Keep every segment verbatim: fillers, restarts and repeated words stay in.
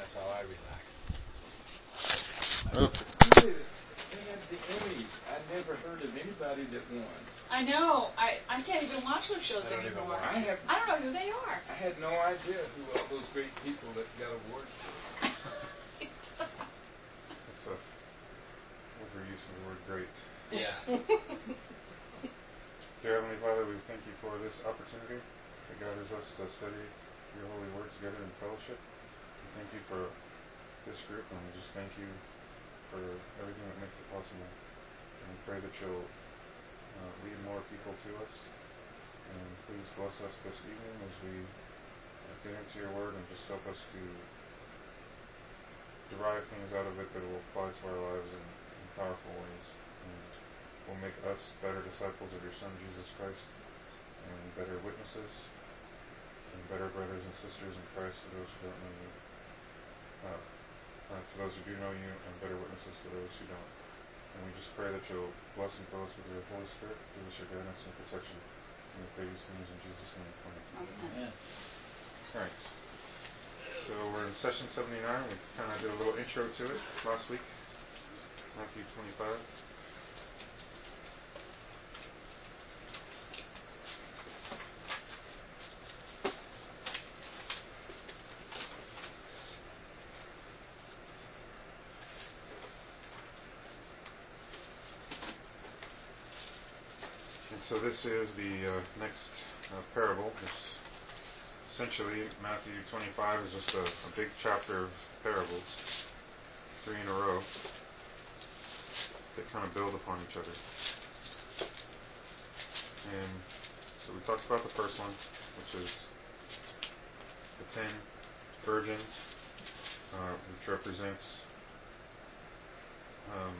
That's how I relax. Oh. They had the Emmys. I never heard of anybody that won. I know. I, I can't even watch those shows I don't anymore. Even I have. I don't know who they are. I had no idea who all those great people that got awards were. That's a overuse of the word great. Yeah. Dear Heavenly Father, we thank you for this opportunity that gathers us to study your holy word together in fellowship. We thank you for this group, and we just thank you for everything that makes it possible. And we pray that you'll uh, lead more people to us. And please bless us this evening as we uh, get into your word, and just help us to derive things out of it that will apply to our lives in, in powerful ways. And will make us better disciples of your Son, Jesus Christ, and better witnesses, and better brothers and sisters in Christ to those who don't know you. Uh, Uh, to those who do know you, and better witnesses to those who don't. And we just pray that you'll bless and fill us with your Holy Spirit, give us your guidance and protection. And we pray these things in Jesus' name. Amen. Alright. So we're in session seventy-nine. We kind of did a little intro to it last week. Matthew twenty-five. So this is the uh, next uh, parable. It's essentially, Matthew twenty-five is just a, a big chapter of parables, three in a row, that kind of build upon each other. And so we talked about the first one, which is the ten virgins, uh, which represents um,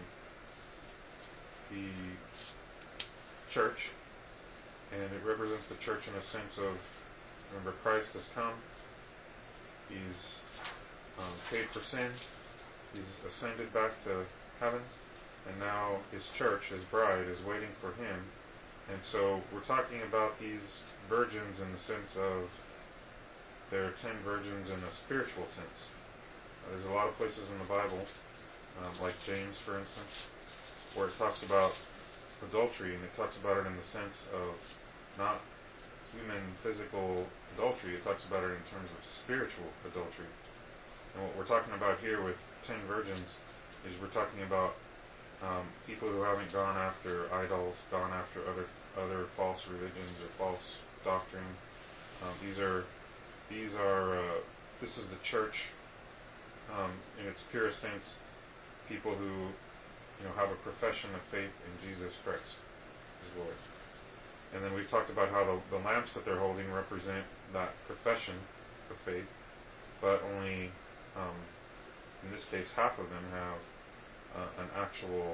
the church. And it represents the church in a sense of, remember, Christ has come, he's um, paid for sin, he's ascended back to heaven, and now his church, his bride, is waiting for him. And so we're talking about these virgins in the sense of there are ten virgins in a spiritual sense. Uh, there's a lot of places in the Bible, um, like James, for instance, where it talks about adultery, and it talks about it in the sense of not human physical adultery, it talks about it in terms of spiritual adultery. And what we're talking about here with ten virgins is we're talking about um, people who haven't gone after idols, gone after other other false religions or false doctrine. Um, these are these are uh, this is the church um, in its purest sense, people who you know have a profession of faith in Jesus Christ as Lord. And then we've talked about how the, the lamps that they're holding represent that profession of faith, but only, um, in this case, half of them have uh, an actual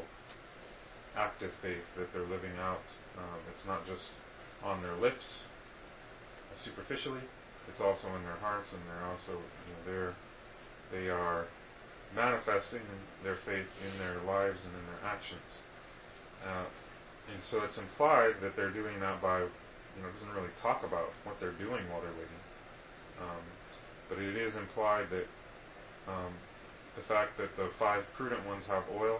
active faith that they're living out. Um, it's not just on their lips, uh, superficially, it's also in their hearts, and they're also, you know, they're, they are manifesting their faith in their lives and in their actions. Uh, And so it's implied that they're doing that by, you know, it doesn't really talk about what they're doing while they're waiting. Um, but it is implied that um, the fact that the five prudent ones have oil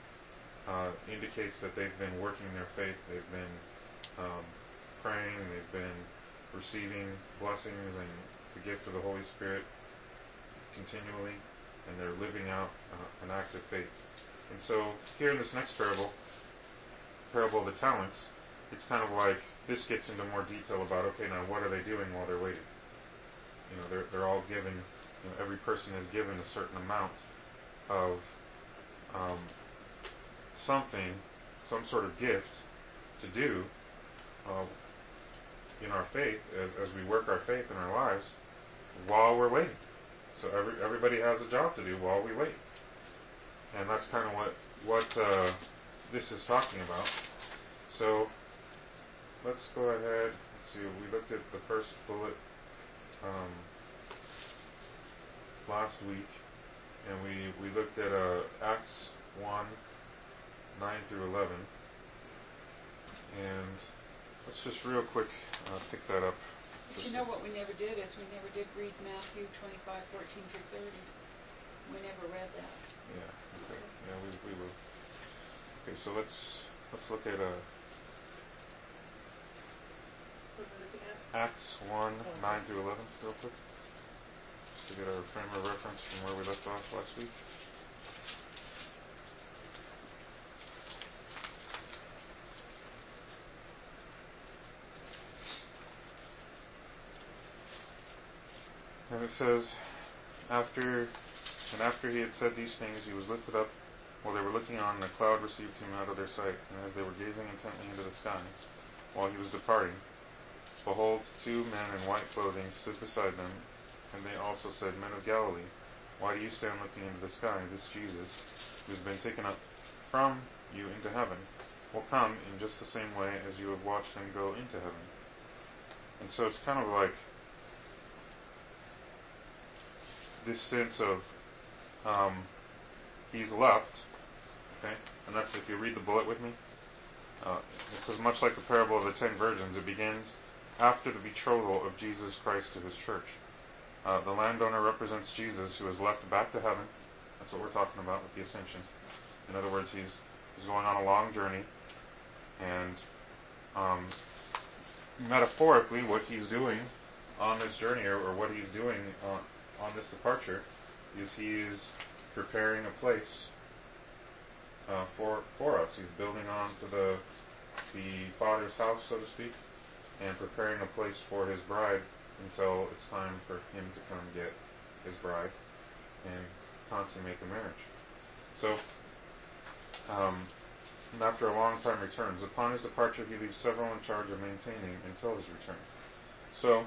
uh, indicates that they've been working their faith, they've been um, praying, they've been receiving blessings and the gift of the Holy Spirit continually, and they're living out uh, an active faith. And so here in this next parable, parable of the talents, it's kind of like this gets into more detail about, okay, now what are they doing while they're waiting? You know, they're they're all given, you know, every person is given a certain amount of um, something, some sort of gift to do uh, in our faith as, as we work our faith in our lives while we're waiting. So every everybody has a job to do while we wait, and that's kind of what what. Uh, this is talking about. So let's go ahead. Let's see. We looked at the first bullet um, last week, and we we looked at uh, Acts one nine through eleven, and let's just real quick uh, pick that up. But you know what we never did is we never did read Matthew twenty-five fourteen through thirty. We never read that. Yeah. Okay. Yeah, we we will. Okay, so let's let's look at uh, What are we looking at? Acts one Oh, nine okay. through eleven, real quick, just to get our frame of reference from where we left off last week. And it says, after and after he had said these things, he was lifted up. While they were looking on, and a cloud received him out of their sight. And as they were gazing intently into the sky, while he was departing, behold, two men in white clothing stood beside them. And they also said, Men of Galilee, why do you stand looking into the sky? This Jesus, who has been taken up from you into heaven, will come in just the same way as you have watched him go into heaven. And so it's kind of like this sense of um, he's left, okay? And that's, if you read the bullet with me, uh, it says, much like the parable of the ten virgins, it begins after the betrothal of Jesus Christ to his church. Uh, the landowner represents Jesus, who is left back to heaven. That's what we're talking about with the ascension. In other words, he's he's going on a long journey, and um, metaphorically, what he's doing on this journey, or, or what he's doing on, on this departure, is he is preparing a place uh, for for us. He's building on to the the Father's house, so to speak, and preparing a place for his bride until it's time for him to come get his bride and consummate the marriage. So, um, and after a long time returns. Upon his departure, he leaves several in charge of maintaining until his return. So,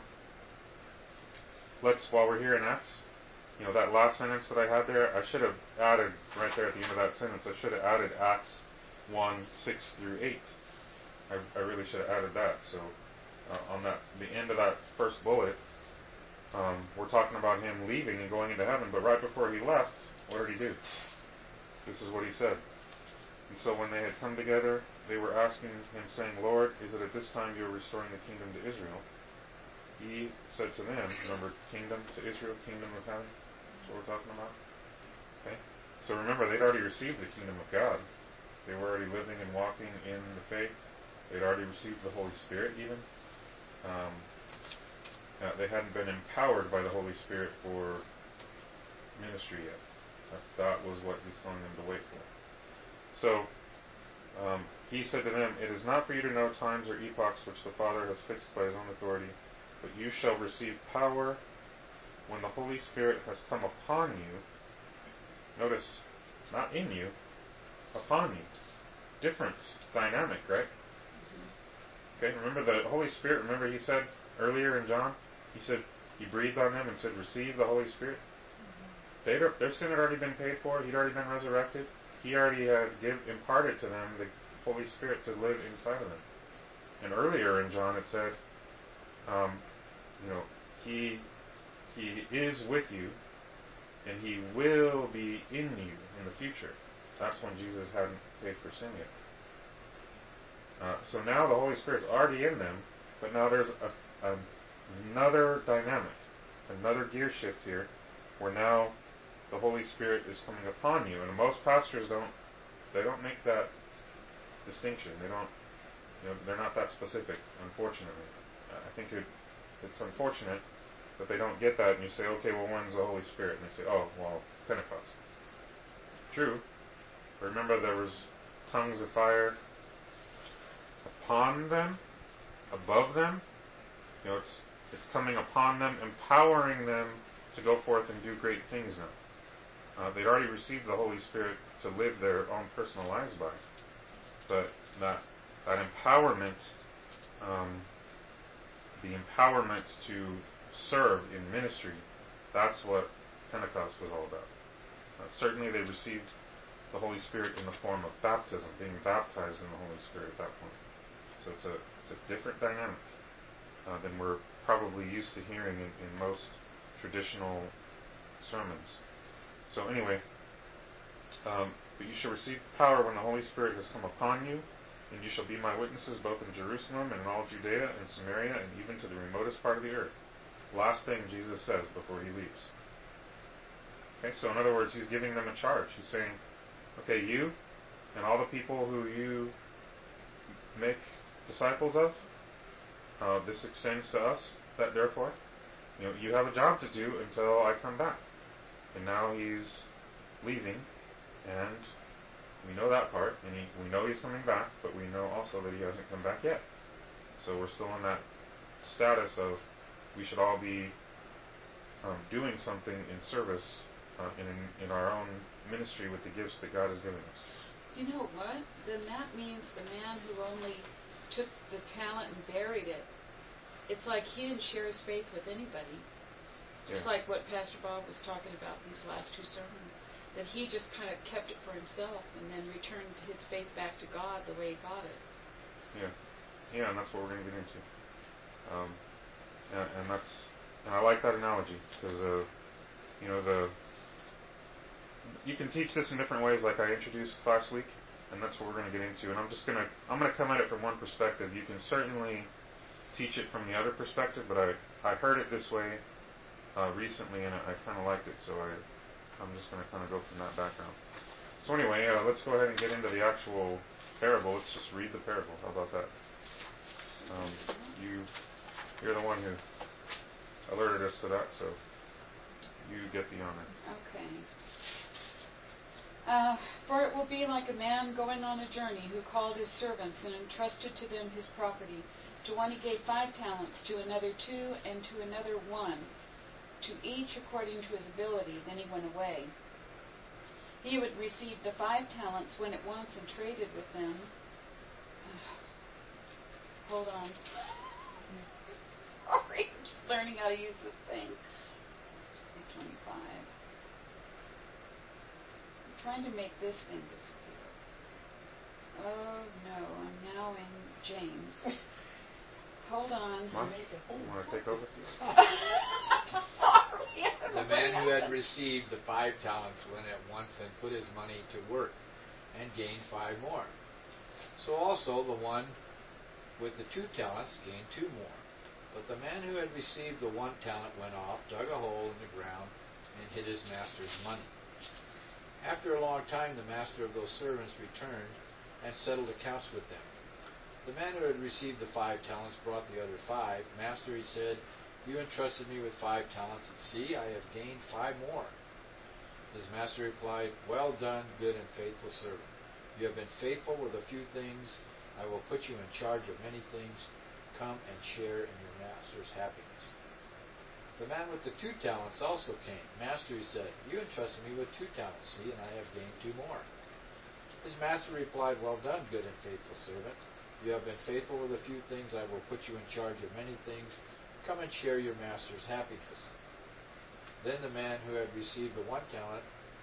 let's, while we're here in Acts, you know, that last sentence that I had there, I should have added, right there at the end of that sentence, I should have added Acts one, six through eight. I, I really should have added that. So, uh, on that, the end of that first bullet, um, we're talking about him leaving and going into heaven, but right before he left, what did he do? This is what he said. And so when they had come together, they were asking him, saying, Lord, is it at this time you are restoring the kingdom to Israel? He said to them, remember, kingdom to Israel, kingdom of heaven? That's what we're talking about. Okay? So remember, they'd already received the kingdom of God. They were already living and walking in the faith. They'd already received the Holy Spirit even. Um, uh, they hadn't been empowered by the Holy Spirit for ministry yet. That, that was what he's telling them to wait for. So, um, he said to them, It is not for you to know times or epochs which the Father has fixed by his own authority, but you shall receive power when the Holy Spirit has come upon you. Notice, not in you, upon you. Different dynamic, right? Okay, remember the Holy Spirit, remember he said earlier in John, he said, he breathed on them and said, receive the Holy Spirit. They'd, their sin had already been paid for, he'd already been resurrected. He already had give, imparted to them the Holy Spirit to live inside of them. And earlier in John it said, um, you know, he he is with you, and he will be in you in the future. That's when Jesus hadn't paid for sin yet. Uh, so now the Holy Spirit's already in them, but now there's a, a, another dynamic, another gear shift here, where now the Holy Spirit is coming upon you. And most pastors don't, they don't make that distinction. They don't, you know, they're not that specific, unfortunately. I think it, it's unfortunate that they don't get that, and you say, okay, well, when's the Holy Spirit? And they say, oh, well, Pentecost. True. Remember, there was tongues of fire upon them, above them. You know, it's it's coming upon them, empowering them to go forth and do great things now. Uh, they'd already received the Holy Spirit to live their own personal lives by. But that that empowerment, um, the empowerment to serve in ministry, that's what Pentecost was all about. Uh, certainly they received the Holy Spirit in the form of baptism, being baptized in the Holy Spirit at that point. So it's a, it's a different dynamic uh, than we're probably used to hearing in, in most traditional sermons. So anyway, um, but you shall receive power when the Holy Spirit has come upon you, and you shall be my witnesses both in Jerusalem and in all Judea and Samaria and even to the remotest part of the earth. Last thing Jesus says before he leaves. Okay, so in other words, he's giving them a charge. He's saying, okay, you and all the people who you make disciples of, uh, this extends to us, that therefore, you know, you have a job to do until I come back. And now he's leaving, and we know that part, and he, we know he's coming back, but we know also that he hasn't come back yet. So we're still in that status of we should all be um, doing something in service uh, in, in our own ministry with the gifts that God has given us. You know what? Then that means the man who only took the talent and buried it, it's like he didn't share his faith with anybody. Just Yeah. like what Pastor Bob was talking about these last two sermons. That he just kind of kept it for himself and then returned his faith back to God the way he got it. Yeah. Yeah, and that's what we're going to get into. Um, and, and that's, and I like that analogy because, uh, you know, the, you can teach this in different ways, like I introduced last week, and that's what we're going to get into. And I'm just going to, I'm going to come at it from one perspective. You can certainly teach it from the other perspective, but I, I heard it this way uh, recently, and I, I kind of liked it, so I, I'm just going to kind of go from that background. So anyway, uh, let's go ahead and get into the actual parable. Let's just read the parable. How about that? Um, you, you're the one who alerted us to that, so you get the honor. Okay. Uh, for it will be like a man going on a journey who called his servants and entrusted to them his property. To one he gave five talents, to another two, and to another one, to each according to his ability. Then he went away. He who had received the five talents went at once and traded with them. Hold on. Sorry, I'm just learning how to use this thing. twenty-five. I'm trying to make this thing disappear. Oh no, I'm now in James. Hold on. Mom, you want to take over? I'm sorry. The man who had received the five talents went at once and put his money to work and gained five more. So also the one with the two talents gained two more. But the man who had received the one talent went off, dug a hole in the ground, and hid his master's money. After a long time the master of those servants returned and settled accounts with them. The man who had received the five talents brought the other five. Master, he said, you entrusted me with five talents, and see, I have gained five more. His master replied, well done, good and faithful servant. You have been faithful with a few things. I will put you in charge of many things. Come and share in your master's happiness. The man with the two talents also came. Master, he said, you entrusted me with two talents, see, and I have gained two more. His master replied, well done, good and faithful servant. You have been faithful with a few things. I will put you in charge of many things. Come and share your master's happiness. Then the man who had received the one talent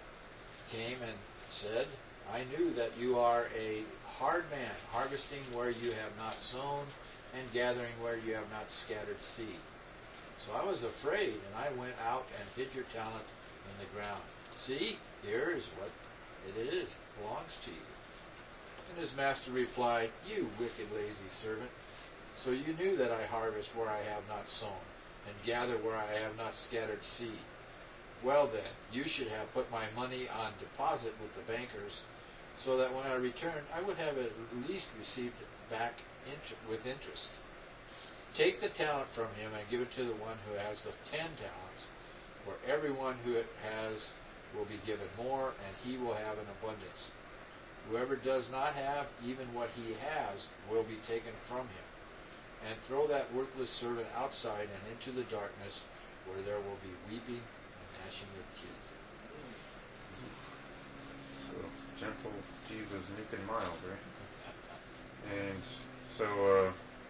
came and said, I knew that you are a hard man, harvesting where you have not sown and gathering where you have not scattered seed. So I was afraid, and I went out and hid your talent in the ground. See, here is what it is, belongs to you. And his master replied, you wicked, lazy servant. So you knew that I harvest where I have not sown, and gather where I have not scattered seed. Well then, you should have put my money on deposit with the bankers, so that when I returned, I would have at least received it back inter- with interest. Take the talent from him and give it to the one who has the ten talents, for everyone who has will be given more, and he will have an abundance. Whoever does not have, even what he has, will be taken from him. And throw that worthless servant outside and into the darkness, where there will be weeping and gnashing of teeth. So, gentle Jesus, meek and mild, right? And so, uh,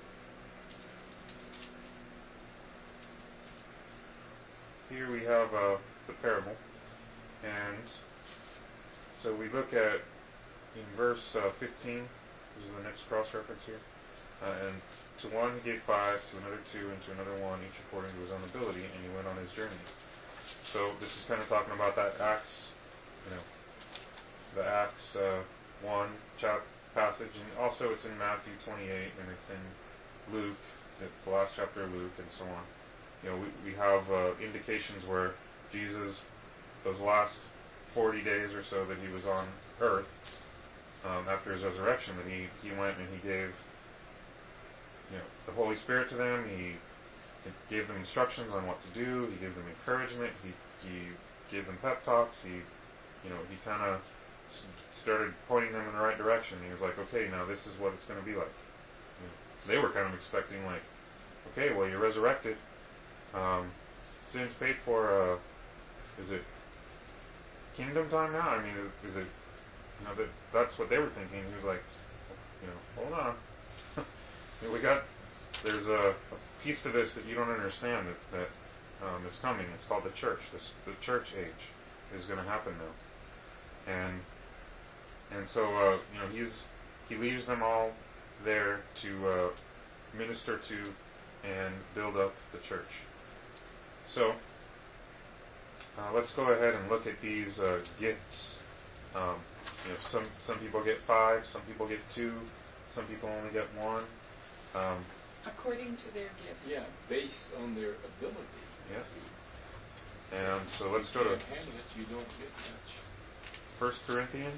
here we have uh, the parable. And so we look at in verse uh, fifteen, this is the next cross-reference here, uh, and to one he gave five, to another two, and to another one, each according to his own ability, and he went on his journey. So this is kind of talking about that Acts, you know, the Acts uh, one chap passage, and also it's in Matthew twenty-eight, and it's in Luke, the last chapter of Luke, and so on. You know, we, we have uh, indications where Jesus, those last forty days or so that he was on earth, um, after his resurrection, that he, he went and he gave, you know, the Holy Spirit to them. He, he gave them instructions on what to do. He gave them encouragement. He he gave them pep talks. He, you know, he kind of started pointing them in the right direction. He was like, okay, now this is what it's going to be like. You know, they were kind of expecting like, okay, well, you're resurrected. Um, sin's paid for. Uh, is it kingdom time now? I mean, is it, you know, that that's what they were thinking. He was like, you know, hold on. we got, there's a, a piece to this that you don't understand that, that um, is coming. It's called the church. This, the church age is going to happen now. And and so, uh, you know, he's he leaves them all there to uh, minister to and build up the church. So, uh, let's go ahead and look at these uh, gifts. Um, you know, some some people get five, some people get two, some people only get one. Um, According to their gifts. Yeah, based on their ability. Yeah. And so let's go to If you can't handle it, you don't get much. First Corinthians.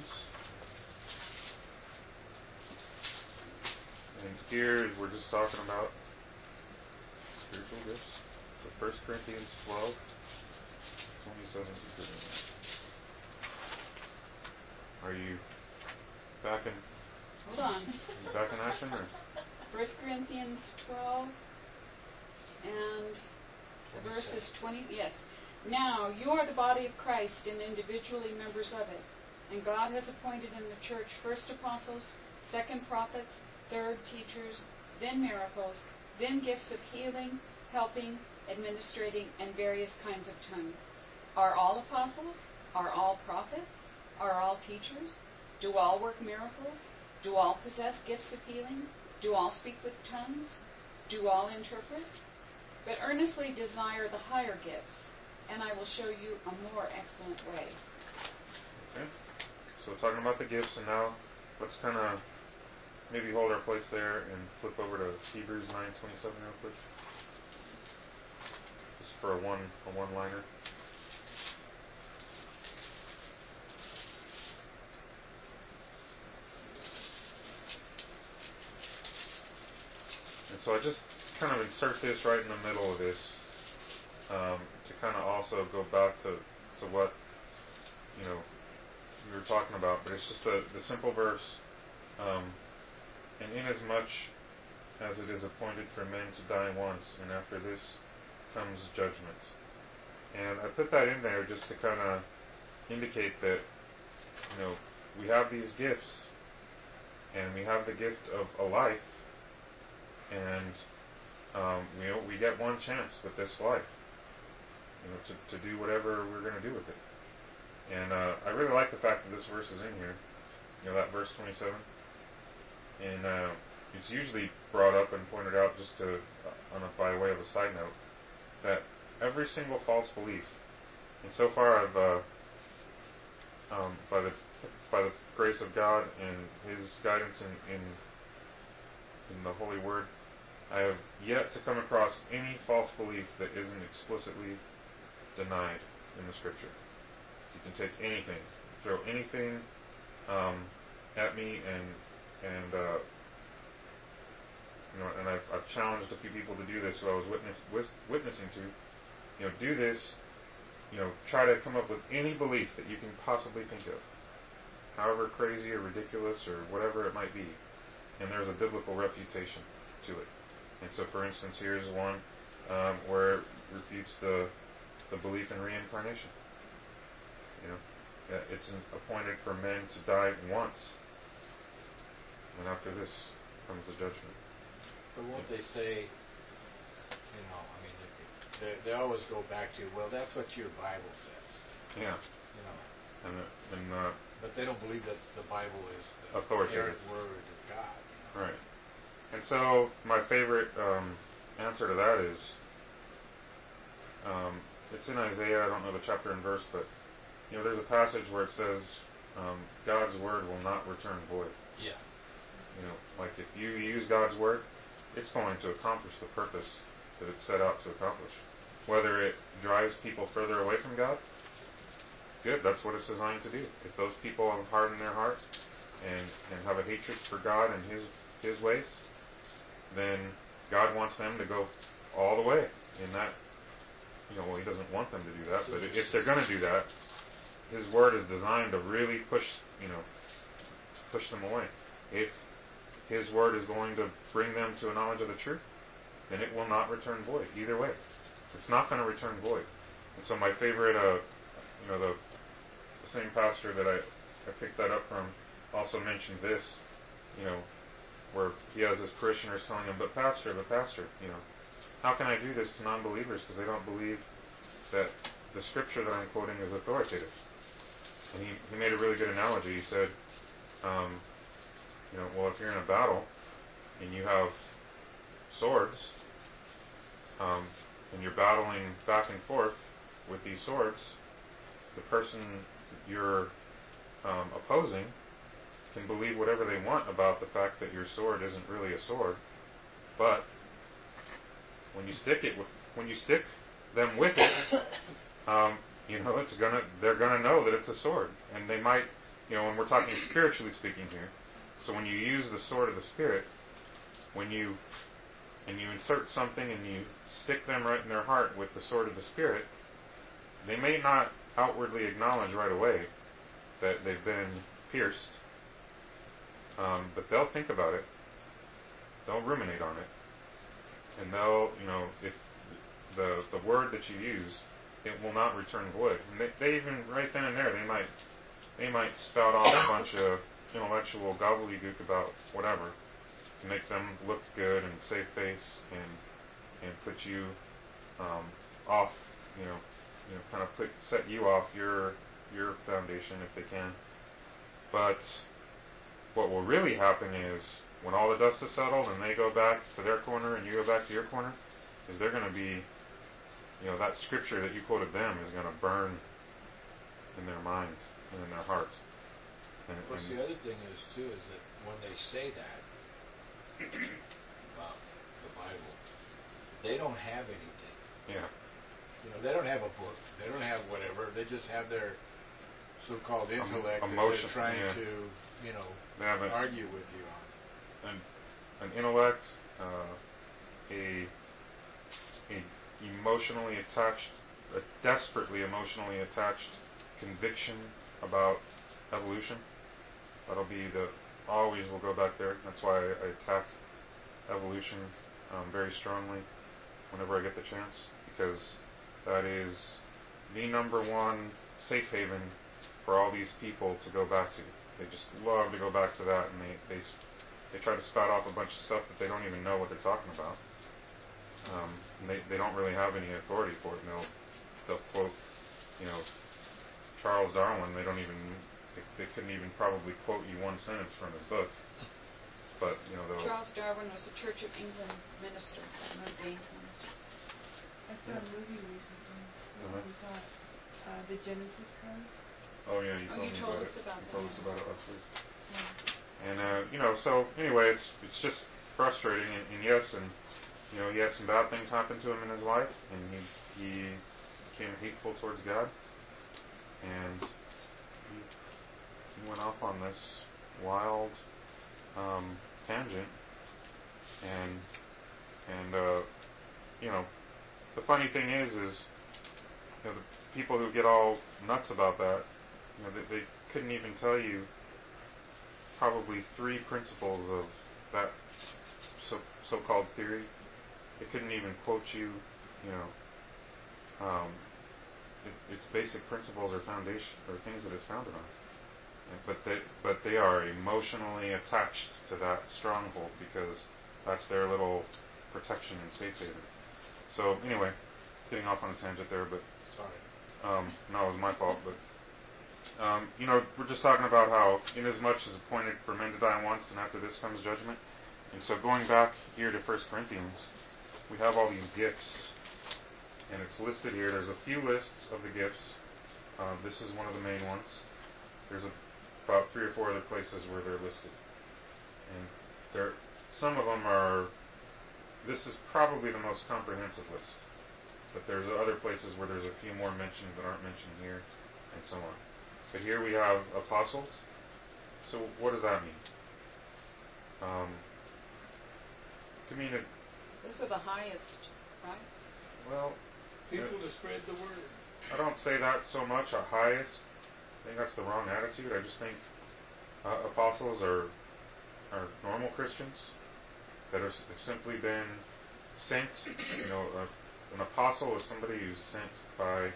And here we're just talking about spiritual gifts. So First Corinthians twelve, twenty-seven to thirty. Are you back in? Hold on. You back in action, or? First Corinthians twelve and the verse is twenty. Yes. Now you are the body of Christ and individually members of it. And God has appointed in the church first apostles, second prophets, third teachers, then miracles, then gifts of healing, helping, administrating, and various kinds of tongues. Are all apostles? Are all prophets? Are all teachers? Do all work miracles? Do all possess gifts of healing? Do all speak with tongues? Do all interpret? But earnestly desire the higher gifts, and I will show you a more excellent way. Okay. So talking about the gifts, and now let's kind of maybe hold our place there and flip over to Hebrews nine twenty-seven real quick, just for a one a one liner. And so I just kind of insert this right in the middle of this, um, to kind of also go back to, to what, you know, we were talking about. But it's just the, the simple verse, um, and inasmuch as it is appointed for men to die once, and after this comes judgment. And I put that in there just to kind of indicate that, you know, we have these gifts, and we have the gift of a life, and um, you know, we get one chance with this life, you know, to, to do whatever we're going to do with it. And uh, I really like the fact that this verse is in here, you know, that verse twenty-seven. And uh, it's usually brought up and pointed out just to, uh, on a, by way of a side note, that every single false belief, and so far I've, uh, um, by the by the grace of God and His guidance in, in in the Holy Word, I have yet to come across any false belief that isn't explicitly denied in the Scripture. You can take anything, throw anything um, at me, and and uh, you know, and I've, I've challenged a few people to do this who I was witness, wis- witnessing to. You know, do this. You know, try to come up with any belief that you can possibly think of, however crazy or ridiculous or whatever it might be, and there's a biblical refutation to it. And so, for instance, here's one um, where it refutes the the belief in reincarnation. You know, it's appointed for men to die once, and after this comes the judgment. But won't they say, you know, I mean, they, they always go back to, well, that's what your Bible says. Yeah. You know. And the, and uh, but they don't believe that the Bible is the authoritative inerrant word of God. You know? Right. And so my favorite um, answer to that is, um, it's in Isaiah. I don't know the chapter and verse, but you know, there's a passage where it says, um, God's word will not return void. Yeah. You know, like if you use God's word, it's going to accomplish the purpose that it's set out to accomplish. Whether it drives people further away from God, good. That's what it's designed to do. If those people have hardened their heart and, and have a hatred for God and His His ways, then God wants them to go all the way in that. You know, well, He doesn't want them to do that, but if they're going to do that, His Word is designed to really push, you know, push them away. If His Word is going to bring them to a knowledge of the truth, then it will not return void. Either way, it's not going to return void. And so my favorite, uh, you know, the, the same pastor that I, I picked that up from also mentioned this, you know, where he has his parishioners telling him, but pastor, but pastor, you know, how can I do this to non-believers because they don't believe that the scripture that I'm quoting is authoritative? And he, he made a really good analogy. He said, um, you know, well, if you're in a battle and you have swords, um, and you're battling back and forth with these swords, the person you're um, opposing can believe whatever they want about the fact that your sword isn't really a sword, but when you stick it, with, when you stick them with it, um, you know, it's gonna, they're gonna know that it's a sword, and they might, you know, when we're talking spiritually speaking here. So when you use the sword of the Spirit, when you and you insert something and you stick them right in their heart with the sword of the Spirit, they may not outwardly acknowledge right away that they've been pierced, um, but they'll think about it, they'll ruminate on it, and they'll, you know, if the the word that you use, it will not return void. And they, they even, right then and there, they might they might spout off a bunch of intellectual gobbledygook about whatever to make them look good and save face and and put you um, off, you know, you know, kind of put set you off your your foundation if they can. But what will really happen is when all the dust is settled and they go back to their corner and you go back to your corner, is they're going to be, you know, that scripture that you quoted them is going to burn in their mind and in their heart. And, Of course, and the other thing is too is that when they say that about the Bible, they don't have anything. yeah, You know, they don't have a book. They don't have whatever. They just have their so-called intellect um, that emotion, they're trying yeah. to, you know, they have a, argue with you on. an an intellect, uh, a a emotionally attached, a desperately emotionally attached conviction about evolution. That'll be the always will go back there. That's why I, I attack evolution um, very strongly whenever I get the chance, because that is the number one safe haven for all these people to go back to. They just love to go back to that, and they they they try to spout off a bunch of stuff that they don't even know what they're talking about. Um, and they they don't really have any authority for it. And they'll they'll quote, you know, Charles Darwin. They don't even they, they couldn't even probably quote you one sentence from his book. But you know, they'll, Charles Darwin was a Church of England minister, an ordained minister. I saw a movie recently. Uh-huh. We saw uh, the Genesis Club. oh yeah, you Oh, told you me told about us it. about you that. told us about it last week. Yeah. And uh, you know, so anyway, it's it's just frustrating. And, and yes, and you know, he had some bad things happen to him in his life, and he he became hateful towards God, and he, he went off on this wild um, tangent, and and uh, you know, the funny thing is, is you know, the people who get all nuts about that, you know, they, they couldn't even tell you probably three principles of that so so-called theory. They couldn't even quote you, you know, um, it, its basic principles or foundation or things that it's founded on. And, but they but they are emotionally attached to that stronghold because that's their little protection and safe haven. So anyway, getting off on a tangent there, but Sorry. um, no, it was my fault. But um, you know, we're just talking about how, inasmuch as appointed for men to die once, and after this comes judgment. And so going back here to First Corinthians, we have all these gifts, and it's listed here. There's a few lists of the gifts. Uh, this is one of the main ones. There's a, about three or four other places where they're listed, and there, some of them are. This is probably the most comprehensive list, but there's other places where there's a few more mentioned that aren't mentioned here. and so on. But here we have apostles. So what does that mean? Um, to mean it, Those are the highest, right? well, People to spread the word. I don't say that so much, a highest. I think that's the wrong attitude. I just think uh, apostles are are normal Christians that are, have simply been sent. You know, uh, an apostle is somebody who's sent by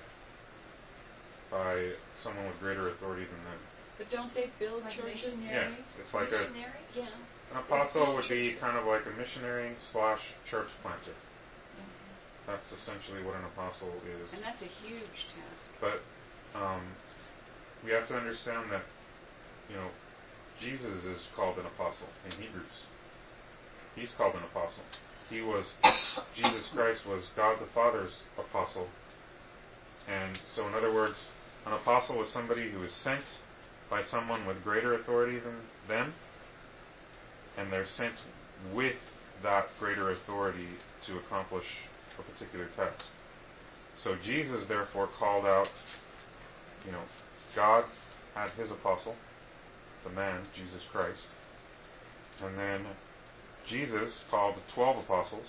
by someone with greater authority than them. But don't they build Like churches? missionaries? Yeah, it's like a Missionary? Yeah. an apostle would be kind of like a missionary slash church planter. That's essentially what an apostle is. And that's a huge task. But um, we have to understand that, you know, Jesus is called an apostle in Hebrews. He's called an apostle. He was, Jesus Christ was God the Father's apostle. And so, in other words, an apostle is somebody who is sent by someone with greater authority than them, and they're sent with that greater authority to accomplish a particular task. So Jesus therefore called out, you know, God had his apostle, the man, Jesus Christ, and then Jesus called twelve apostles,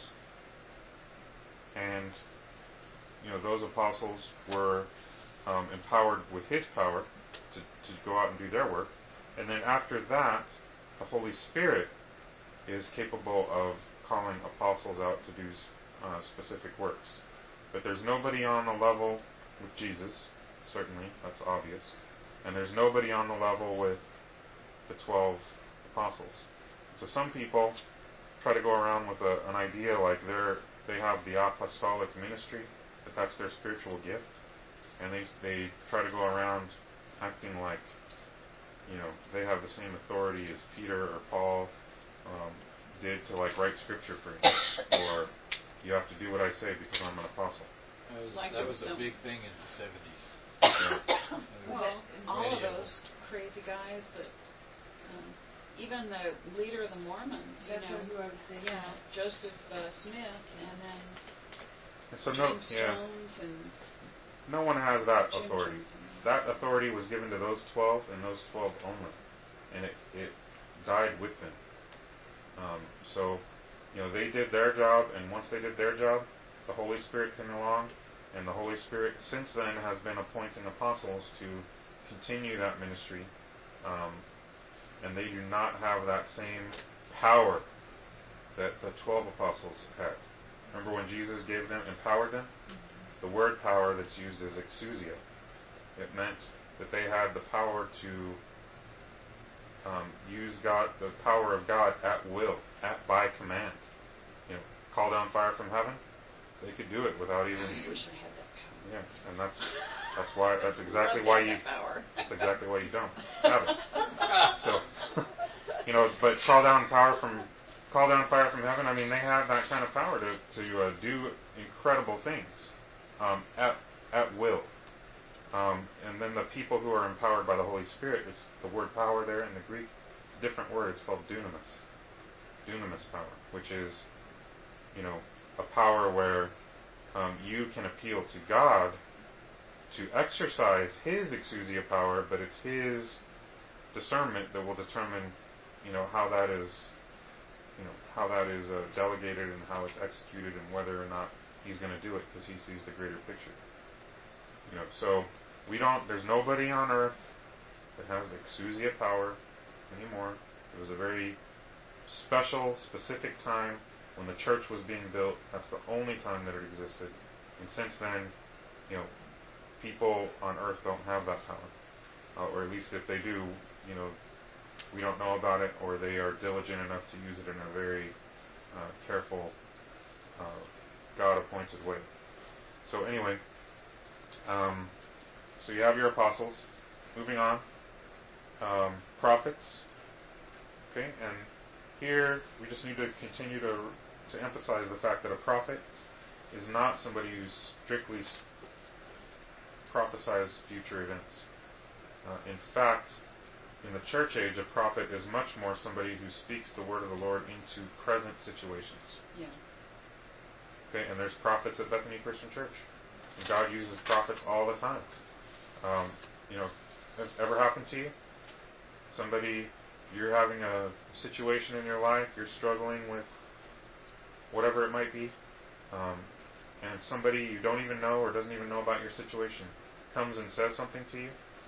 and, you know, those apostles were um, empowered with his power to, to go out and do their work, and then after that, the Holy Spirit is capable of calling apostles out to do uh, specific works. But there's nobody on the level with Jesus, certainly, that's obvious. And there's nobody on the level with the twelve apostles. So some people try to go around with a, an idea like they're, they have the apostolic ministry, that that's their spiritual gift. And they, they try to go around acting like, you know, they have the same authority as Peter or Paul um, did to, like, write scripture for you. Or you have to do what I say because I'm an apostle. That was, Like that the- was a the- big thing in the seventies. Yeah. Well, all Many of of those crazy guys that, um, even the leader of the Mormons, you That's know, what who I was thinking. yeah, Joseph uh, Smith, and then And so no, James yeah, Jones and no one has that Jim authority. Jones. I mean. That authority was given to those twelve and those twelve only, and it, it died with them. Um, so, you know, they did their job, and once they did their job, the Holy Spirit came along, and the Holy Spirit since then has been appointing apostles to continue that ministry, um, and they do not have that same power that the twelve apostles had. Remember when Jesus gave them, empowered them? The word power that's used is exousia. It meant that they had the power to um, use God, the power of God at will, at by command. You know, call down fire from heaven. They could do it without even. I wish I had that power. Yeah, and that's that's why that's exactly Love why that you power. that's exactly why you don't have it. So, you know, but call down power from call down fire from heaven. I mean, they have that kind of power to to uh, do incredible things um, at at will. Um, and then the people who are empowered by the Holy Spirit, it's the word power there in the Greek. It's a different word. It's called dunamis. Dunamis power, which is, you know, a power where um, you can appeal to God to exercise His exousia power, but it's His discernment that will determine, you know, how that is, you know, how that is uh, delegated and how it's executed and whether or not He's going to do it because He sees the greater picture. You know, so we don't. There's nobody on earth that has exousia power anymore. It was a very special, specific time when the church was being built. That's the only time that it existed. And since then, you know, people on earth don't have that power. Uh, or at least if they do, you know, we don't know about it, or they are diligent enough to use it in a very uh, careful, uh, God-appointed way. So anyway, um, so you have your apostles. Moving on. Um, prophets. Okay, and here we just need to continue to to emphasize the fact that a prophet is not somebody who strictly prophesies future events. Uh, in fact, in the church age, a prophet is much more somebody who speaks the word of the Lord into present situations. Yeah. Okay, and there's prophets at Bethany Christian Church. And God uses prophets all the time. Um, you know, have ever happened to you? Somebody, you're having a situation in your life, you're struggling with whatever it might be, um, and somebody you don't even know or doesn't even know about your situation comes and says something to you,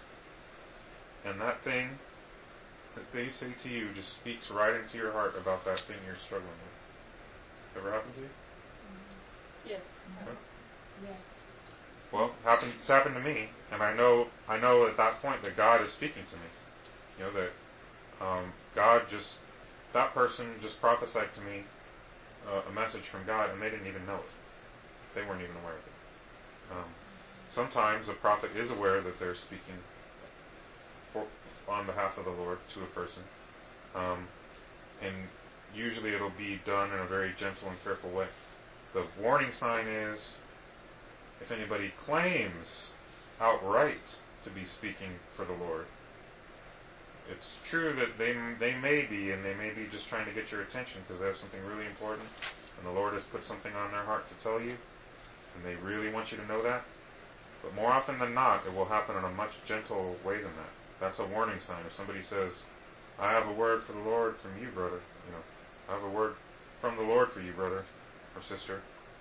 and that thing that they say to you just speaks right into your heart about that thing you're struggling with. Ever happened to you? Yes. Huh? Yeah. Well, happened, it's happened to me, and I know I know at that point that God is speaking to me. You know, that um, God just, that person just prophesied to me uh, a message from God, and they didn't even know it. They weren't even aware of it. Um, sometimes a prophet is aware that they're speaking for, on behalf of the Lord to a person, um, and usually it'll be done in a very gentle and careful way. The warning sign is if anybody claims outright to be speaking for the Lord. It's true that they they may be, and they may be just trying to get your attention because they have something really important, and the Lord has put something on their heart to tell you, and they really want you to know that. But more often than not, it will happen in a much gentle way than that. That's a warning sign. If somebody says, "I have a word for the Lord from you, brother," you know, "I have a word from the Lord for you, brother or sister,"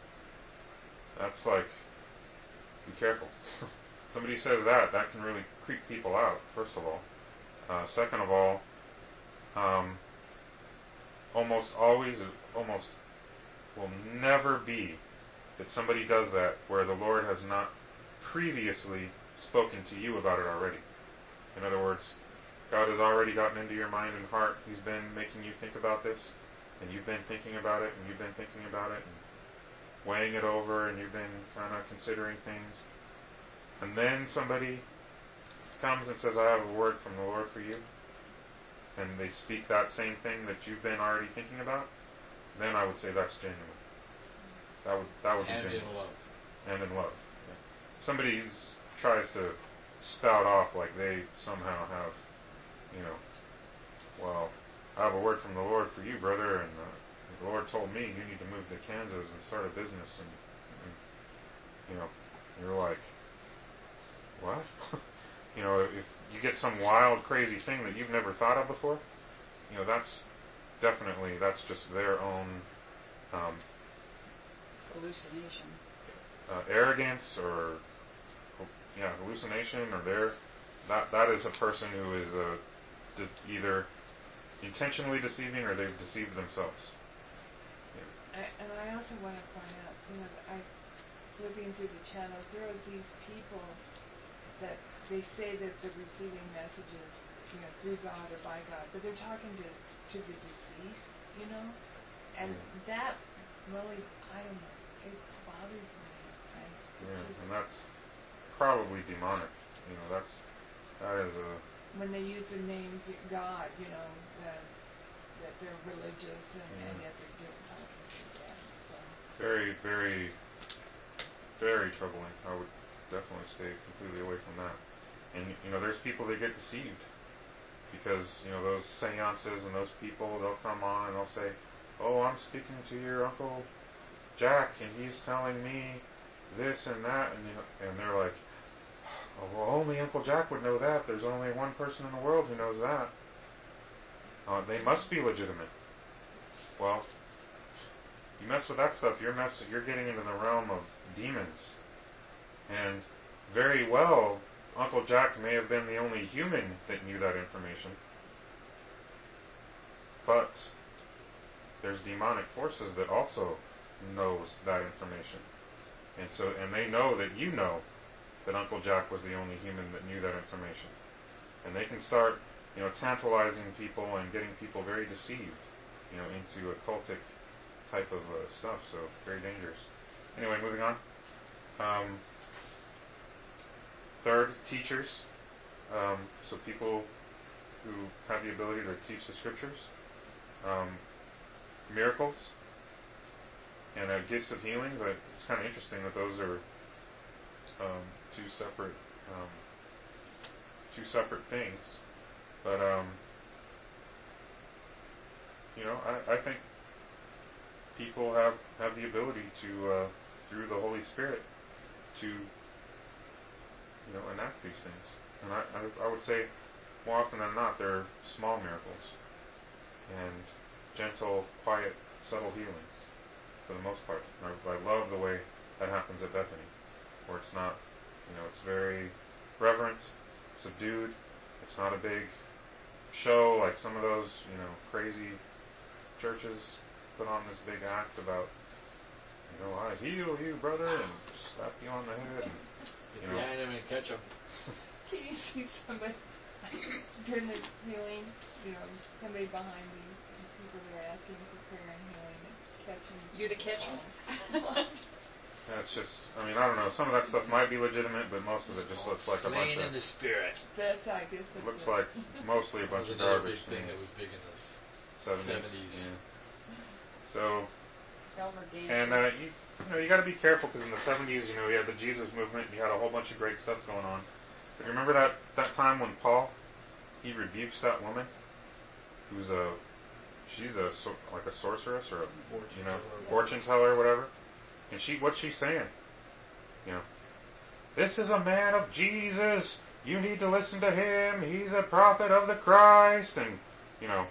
that's like, be careful. Somebody says that, that can really creep people out, first of all. Uh, second of all, um, almost always, almost will never be that somebody does that where the Lord has not previously spoken to you about it already. In other words, God has already gotten into your mind and heart. He's been making you think about this, and you've been thinking about it, and you've been thinking about it, and weighing it over, and you've been kind of considering things. And then somebody comes and says, "I have a word from the Lord for you," and they speak that same thing that you've been already thinking about, then I would say that's genuine. That would that would And be genuine. in love. And in love. Yeah. Somebody s- tries to spout off like they somehow have, you know, well, I have a word from the Lord for you, brother, and uh, the Lord told me you need to move to Kansas and start a business, and, and you know, you're like, what? You know, if you get some wild, crazy thing that you've never thought of before, you know, that's definitely, that's just their own um, Hallucination. uh, arrogance or, yeah, hallucination, or their, that, that is a person who is uh, de- either intentionally deceiving or they've deceived themselves. Yeah. I, and I also want to point out, you know, I flipping through the channels, there are these people that they say that they're receiving messages, you know, through God or by God, but they're talking to, to the deceased, you know, and Yeah. that really, I don't know, it bothers me. I, it Yeah, just, and that's probably demonic. You know, that's that is a when they use the name God, you know, that that they're religious and, Yeah. and yet they're doing talking to them. So very, very, very troubling. I would definitely stay completely away from that. And you know, there's people that get deceived because you know those seances and those people, they'll come on and they'll say, "Oh, I'm speaking to your Uncle Jack, and he's telling me this and that," and you know, and they're like, "Oh, well, only Uncle Jack would know that. There's only one person in the world who knows that. Uh, they must be legitimate." Well, you mess with that stuff, you're mess, you're getting into the realm of demons, and very well, Uncle Jack may have been the only human that knew that information, but there's demonic forces that also knows that information. And so, and they know that you know that Uncle Jack was the only human that knew that information. And they can start, you know, tantalizing people and getting people very deceived, you know, into occultic type of uh, stuff. So, very dangerous. Anyway, moving on. Um, third, teachers. Um, so people who have the ability to teach the scriptures. Um, miracles. And uh, gifts of healings. Uh, it's kind of interesting that those are um, two separate um, two separate things. But um, you know, I, I think people have, have the ability to, uh, through the Holy Spirit, to you know enact these things. And I, I, I would say more often than not, they're small miracles and gentle, quiet, subtle healings for the most part. And I, I love the way that happens at Bethany, where it's not, you know, it's very reverent, subdued. It's not a big show like some of those, you know, crazy churches put on this big act about, you know, I heal you, brother, and slap you on the head. And, Get you know, behind him and catch him. Can you see somebody during the healing, you know, somebody behind these people that are asking for prayer and healing and catching You to catch them. that's just, I mean, I don't know. Some of that stuff might be legitimate, but most of it just looks like a bunch Slain of. in the spirit. That's I guess It that's looks it. like mostly a That bunch was of another garbage. big thing to me. that was big in the seventies. seventies. Yeah. So, Elmer Gantry. and uh, you, you know, you got to be careful because in the seventies, you know, you had the Jesus movement. You had a whole bunch of great stuff going on. But you remember that that time when Paul, he rebukes that woman, who's a, she's a sor- like a sorceress or a, Fortune you know, teller. fortune teller or whatever. And she, what's she saying? You know, this is a man of Jesus. You need to listen to him. He's a prophet of the Christ, and you know,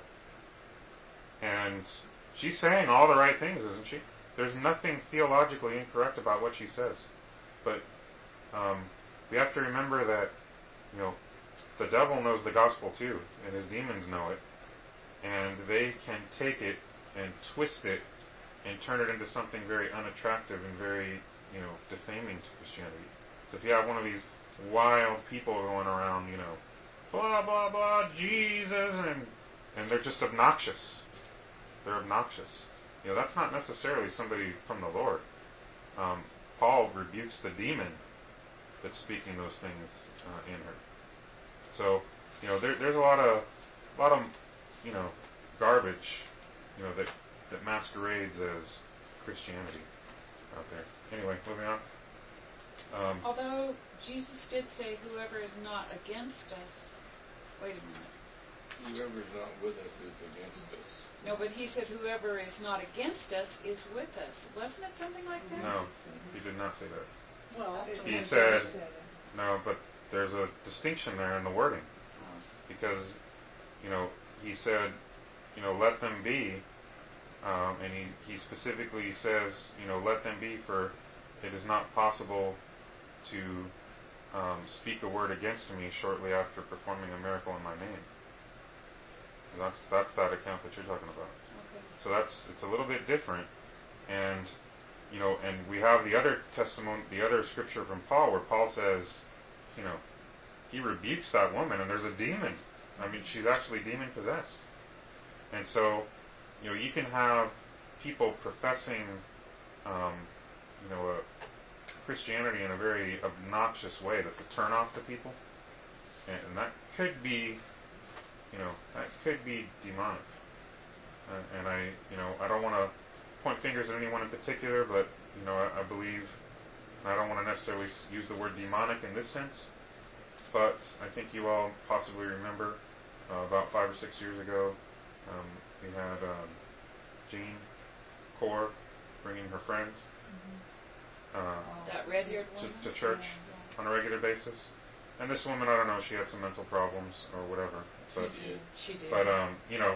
and she's saying all the right things, isn't she? There's nothing theologically incorrect about what she says. But um, we have to remember that, you know, the devil knows the gospel too, and his demons know it. And they can take it and twist it and turn it into something very unattractive and very, you know, defaming to Christianity. So if you have one of these wild people going around, you know, blah, blah, blah, Jesus, and and they're just obnoxious. They're obnoxious. You know, that's not necessarily somebody from the Lord. Um, Paul rebukes the demon that's speaking those things uh, in her. So, you know, there, there's a lot of, a lot of, you know, garbage, you know, that that masquerades as Christianity out there. Anyway, moving on. Um, Although Jesus did say, whoever is not against us, wait a minute. Whoever's not with us is against us. No, but he said, whoever is not against us is with us. Wasn't it something like that? no, he did not say that. Well, It- He it said- said it. No, but there's a distinction there in the wording. Oh. Because, you know, he said, you know, let them be, um, and he, he specifically says, you know, let them be, for it is not possible to um, speak a word against me shortly after performing a miracle in my name. And that's that's that account that you're talking about. Okay. So that's it's a little bit different, and you know, and we have the other testimony, the other scripture from Paul, where Paul says, you know, he rebukes that woman, and there's a demon. I mean, she's actually demon possessed. And so, you know, you can have people professing, um, you know, a Christianity in a very obnoxious way that's a turnoff to people, and, and that could be, you know, that could be demonic. Uh, and I, you know, I don't want to point fingers at anyone in particular, but you know, I, I believe, and I don't want to necessarily use the word demonic in this sense, but I think you all possibly remember uh, about five or six years ago, um, we had um, Jean Core bringing her friend uh, Oh. That red-haired woman? to, to church Yeah, on a regular basis. And this woman, I don't know, she had some mental problems or whatever. But, She did. She did. but um, you know,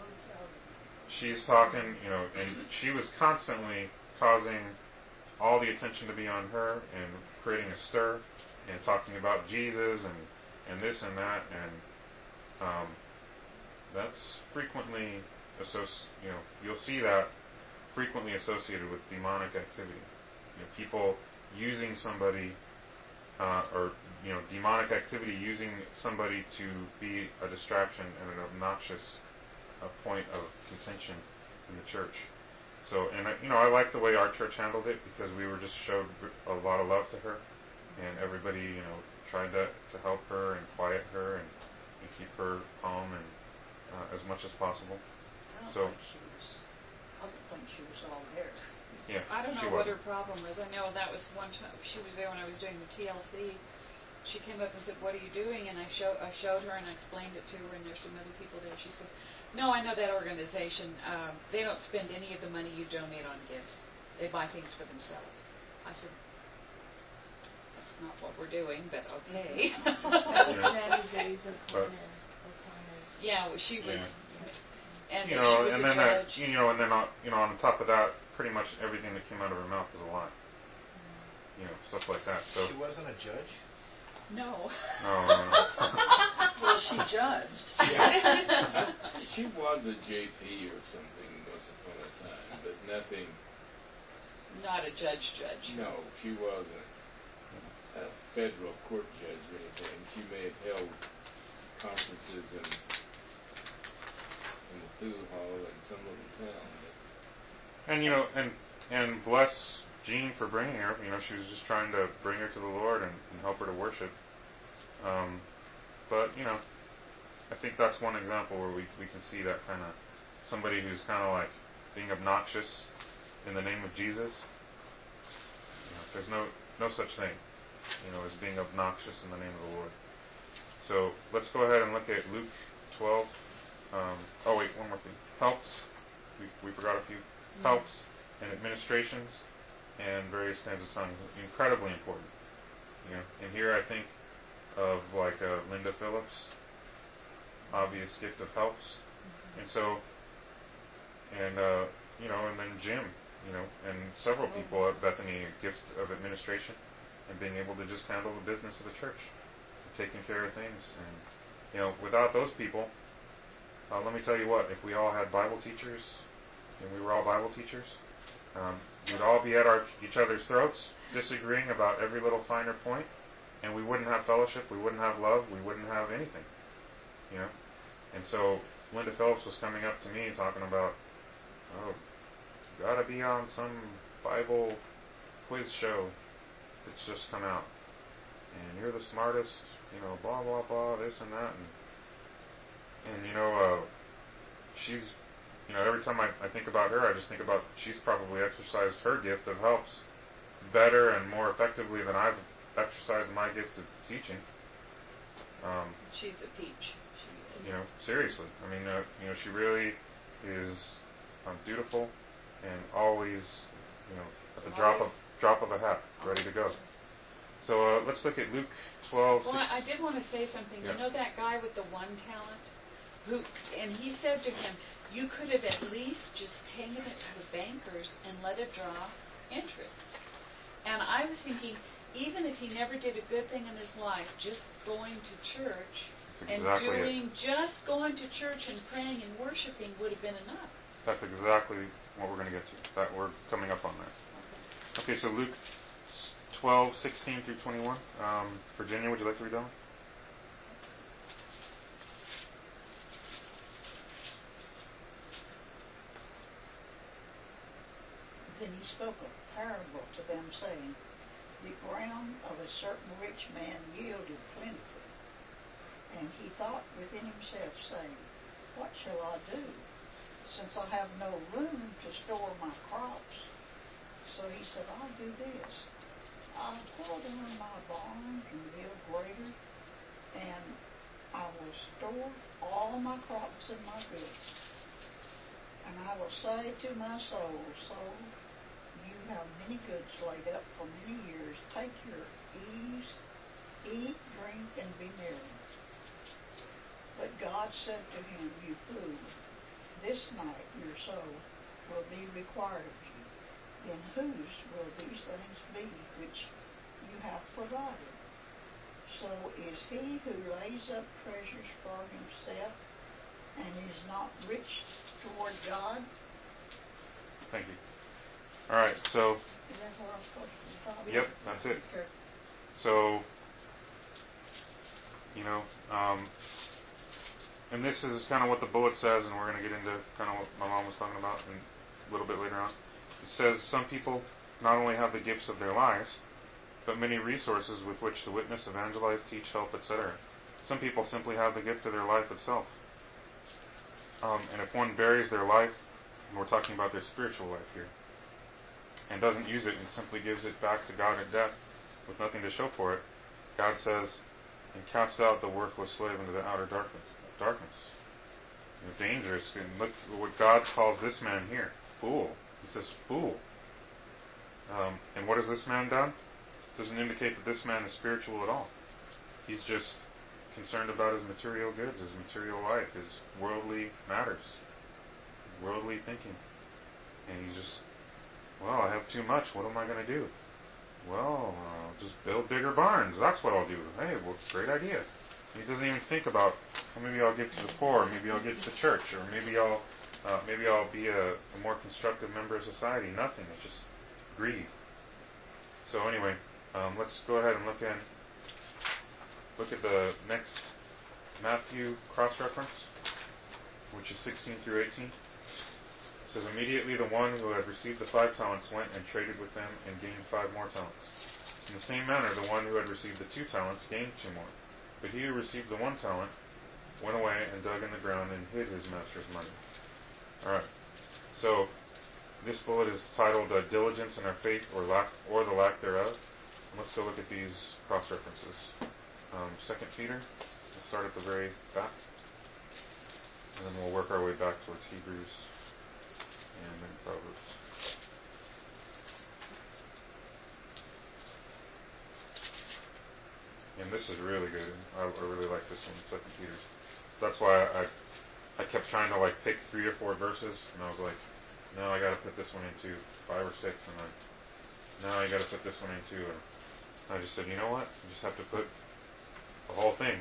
she's talking, you know, and she was constantly causing all the attention to be on her and creating a stir and talking about Jesus and, and this and that, and um, that's frequently associ- you know, you'll see that frequently associated with demonic activity. You know, people using somebody uh, or you know, demonic activity using somebody to be a distraction and an obnoxious uh, point of contention in the church. So, and I, you know, I like the way our church handled it because we were just showed a lot of love to her, and everybody, you know, tried to to help her and quiet her and, and keep her calm and uh, as much as possible. I don't So- think she was, I don't think she was all there. Yeah, I don't she know what her wasn't. problem was. I know that was one time she was there when I was doing the T L C. She came up and said, "What are you doing?" And I show I showed her and I explained it to her. And there's some other people there. She said, "No, I know that organization. Um, they don't spend any of the money you donate on gifts. They buy things for themselves." I said, "That's not what we're doing, but okay. That was Manny Days O'Connor. O'Connor's. Yeah, well, she was, Yeah. and You that know, she was and a then that, judge. you know, and then on, you know, on top of that, pretty much everything that came out of her mouth was a lie. You know, stuff like that. So She wasn't a judge? No. no, no, no. Well, she judged. Yeah. She was a J P or something once upon a time, but nothing. Not a judge judge. No, she wasn't a federal court judge or anything. She may have held conferences in in the pool hall in some little town. But And you know, and and bless Jean for bringing her. You know, she was just trying to bring her to the Lord and, and help her to worship. Um, but you know, I think that's one example where we we can see that kind of somebody who's kind of like being obnoxious in the name of Jesus. You know, there's no no such thing, you know, as being obnoxious in the name of the Lord. So let's go ahead and look at Luke twelve. Um, oh wait, one more thing. Helps. We we forgot a few. Helps and administrations and various kinds of tongues. Incredibly important. You know, and here I think of like uh, Linda Phillips, obvious gift of helps, and so, and uh, you know, and then Jim, you know, and several people at Bethany, a gift of administration and being able to just handle the business of the church, and taking care of things, and you know, without those people, uh, let me tell you what, if we all had Bible teachers, and we were all Bible teachers, um, we'd all be at our each other's throats, disagreeing about every little finer point, and we wouldn't have fellowship, we wouldn't have love, we wouldn't have anything, you know. And so Linda Phillips was coming up to me and talking about, oh, you got to be on some Bible quiz show that's just come out, and you're the smartest, you know, blah blah blah, this and that, and and you know, uh, she's, you know, every time I, I think about her, I just think about she's probably exercised her gift of helps better and more effectively than I've exercised my gift of teaching. Um, She's a peach. She is. you know, seriously. I mean, uh, you know, she really is um, beautiful and always, you know, at the drop of drop of a hat, ready to go. So uh, let's look at Luke twelve. Well, I, I did want to say something. Yeah. You know that guy with the one talent, who, and he said to him, "You could have at least just taken it to the bankers and let it draw interest." And I was thinking, even if he never did a good thing in his life, just going to church That's and exactly doing it. just going to church and praying and worshiping would have been enough. That's exactly what we're going to get to. That we're coming up on that. Okay, so Luke twelve, sixteen through twenty-one. Um, Virginia, would you like to read that one? Then he spoke a parable to them, saying, The ground of a certain rich man yielded plentifully. And he thought within himself, saying, What shall I do, since I have no room to store my crops? So he said, I'll do this. I'll pull down my barns and build greater, and I will store all my crops and my goods. And I will say to my soul, Soul, you have many goods laid up for many years. Take your ease, eat, drink, and be merry. But God said to him, You fool, this night your soul will be required of you. Then whose will these things be which you have provided? So is he who lays up treasures for himself and is not rich toward God? Thank you. All right, so, Is that what I'm supposed to be talking yep, about? that's it. Okay. So, you know, um, and this is kind of what the bullet says, and we're going to get into kind of what my mom was talking about in, a little bit later on. It says some people not only have the gifts of their lives, but many resources with which to witness, evangelize, teach, help, et cetera. Some people simply have the gift of their life itself. Um, and if one buries their life, and we're talking about their spiritual life here, and doesn't use it and simply gives it back to God at death with nothing to show for it, God says, and cast out the worthless slave into the outer darkness. Darkness. You know, dangerous. And look what God calls this man here. Fool. He says, fool. Um, and what has this man done? doesn't indicate that this man is spiritual at all. He's just concerned about his material goods, his material life, his worldly matters, worldly thinking. And he's just, well, I have too much. What am I going to do? Well, I'll just build bigger barns. That's what I'll do. Hey, well, great idea. He doesn't even think about, well, maybe I'll give to the poor, maybe I'll give to the church, or maybe I'll uh, maybe I'll be a, a more constructive member of society. Nothing. It's just greed. So anyway, um, let's go ahead and look at look at the next Matthew cross-reference, which is sixteen through eighteen. It says, immediately the one who had received the five talents went and traded with them and gained five more talents. In the same manner, the one who had received the two talents gained two more. But he who received the one talent went away and dug in the ground and hid his master's money. Alright, so this bullet is titled uh, Diligence in Our Faith or lack or the Lack Thereof. And let's go look at these cross-references. Um, Second Peter, we'll start at the very back, and then we'll work our way back towards Hebrews and then Proverbs. And this is really good. I, I really like this one, Second Peter. So that's why I, I kept trying to like pick three or four verses, and I was like, no, I got to put this one into five or six, and then no, I got to put this one into. And I just said, you know what? You just have to put the whole thing.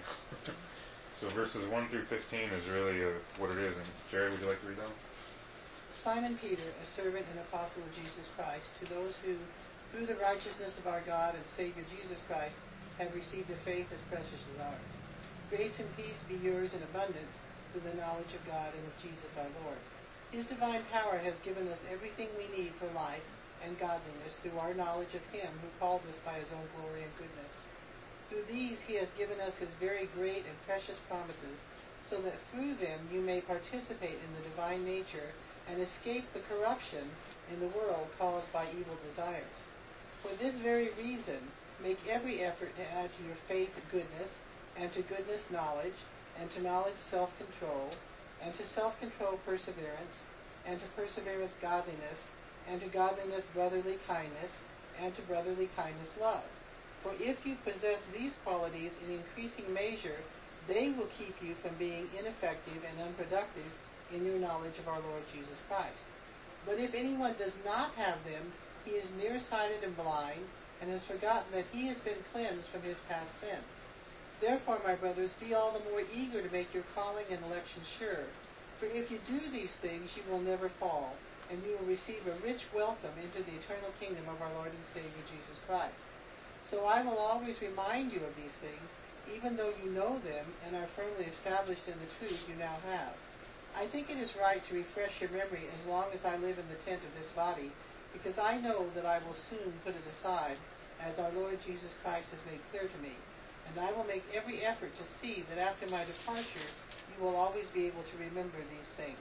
So verses one through fifteen is really uh, what it is. And Jerry, would you like to read that one? Simon Peter, a servant and apostle of Jesus Christ, to those who, through the righteousness of our God and Savior Jesus Christ, have received a faith as precious as ours. Grace and peace be yours in abundance through the knowledge of God and of Jesus our Lord. His divine power has given us everything we need for life and godliness through our knowledge of Him who called us by His own glory and goodness. Through these He has given us His very great and precious promises, so that through them you may participate in the divine nature and escape the corruption in the world caused by evil desires. For this very reason, make every effort to add to your faith goodness, and to goodness knowledge, and to knowledge self-control, and to self-control perseverance, and to perseverance godliness, and to godliness brotherly kindness, and to brotherly kindness love. For if you possess these qualities in increasing measure, they will keep you from being ineffective and unproductive in your knowledge of our Lord Jesus Christ. But if anyone does not have them, he is nearsighted and blind, and has forgotten that he has been cleansed from his past sin. Therefore, my brothers, be all the more eager to make your calling and election sure. For if you do these things, you will never fall, and you will receive a rich welcome into the eternal kingdom of our Lord and Savior Jesus Christ. So I will always remind you of these things, even though you know them and are firmly established in the truth you now have. I think it is right to refresh your memory as long as I live in the tent of this body, because I know that I will soon put it aside, as our Lord Jesus Christ has made clear to me. And I will make every effort to see that after my departure, you will always be able to remember these things.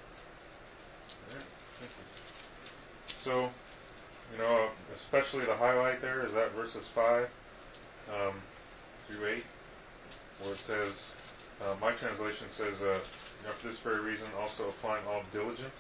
All right, thank you. So, you know, especially the highlight there is that verses five um, through eight, where it says, uh, my translation says, uh, you know, for this very reason, also applying all diligence.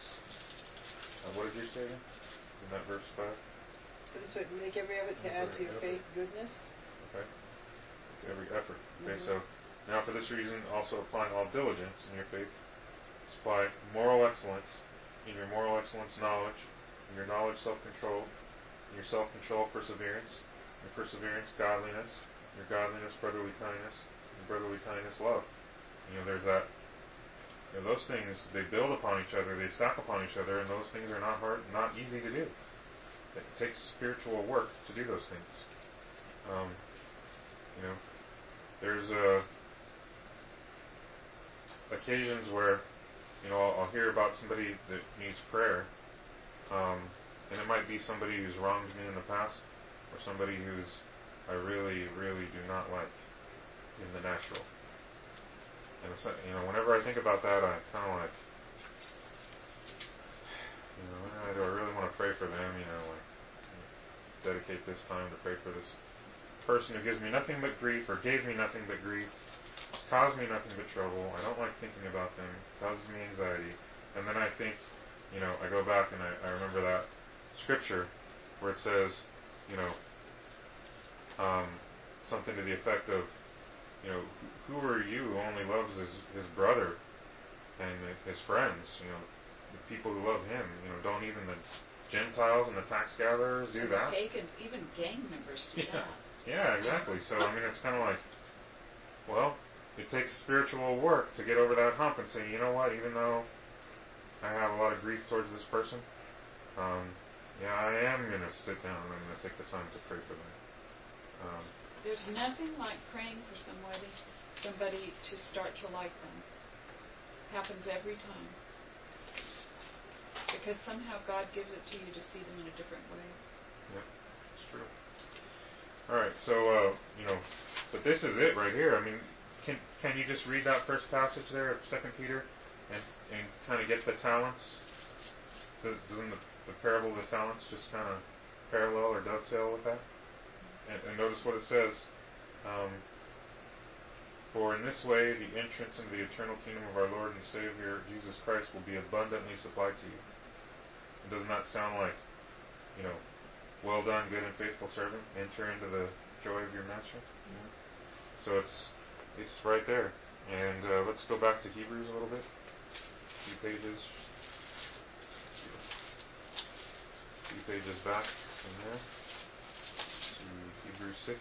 Uh, what did you say again? In that verse five? So make every effort to add to your faith goodness. Okay. Every effort. Okay, Mm-hmm. so now for this reason, also applying all diligence in your faith, supply moral excellence, in your moral excellence knowledge, in your knowledge self-control, in your self-control perseverance, in your perseverance godliness, in your godliness brotherly kindness, and brotherly kindness love. You know, there's that. You know, those things, they build upon each other, they stack upon each other, and those things are not hard, not easy to do. It takes spiritual work to do those things. Um, you know, there's uh, occasions where, you know, I'll, I'll hear about somebody that needs prayer, um, and it might be somebody who's wronged me in the past, or somebody who's I really, really do not like in the natural. And it's, you know, whenever I think about that, I kind of like, you know, do I really want to pray for them? You know, like dedicate this time to pray for this person who gives me nothing but grief, or gave me nothing but grief, caused me nothing but trouble. I don't like thinking about them. Causes me anxiety. And then I think, you know, I go back and I, I remember that scripture where it says, you know, um, something to the effect of, you know, who are you who only loves his, his brother and his friends? You know, the people who love him. You know, don't even the Gentiles and the tax gatherers do and that? The pagans, even gang members do Yeah. that. Yeah, exactly. So I mean, it's kind of like, well, it takes spiritual work to get over that hump and say, you know what, even though I have a lot of grief towards this person, um, yeah, I am going to sit down and I'm going to take the time to pray for them. Um, There's nothing like praying for somebody, somebody to start to like them. Happens every time. Because somehow God gives it to you to see them in a different way. Yeah, it's true. All right, so, uh, you know, but this is it right here. I mean, can can you just read that first passage there of Second Peter and, and kind of get the talents? Does, doesn't the, the parable of the talents just kind of parallel or dovetail with that? And, and notice what it says. Um, For in this way the entrance into the eternal kingdom of our Lord and Savior Jesus Christ will be abundantly supplied to you. It doesn't that sound like, you know, well done, good and faithful servant, enter into the joy of your master? Yeah. So it's it's right there. And uh, let's go back to Hebrews a little bit. A few pages. A few pages back from there to Hebrews six.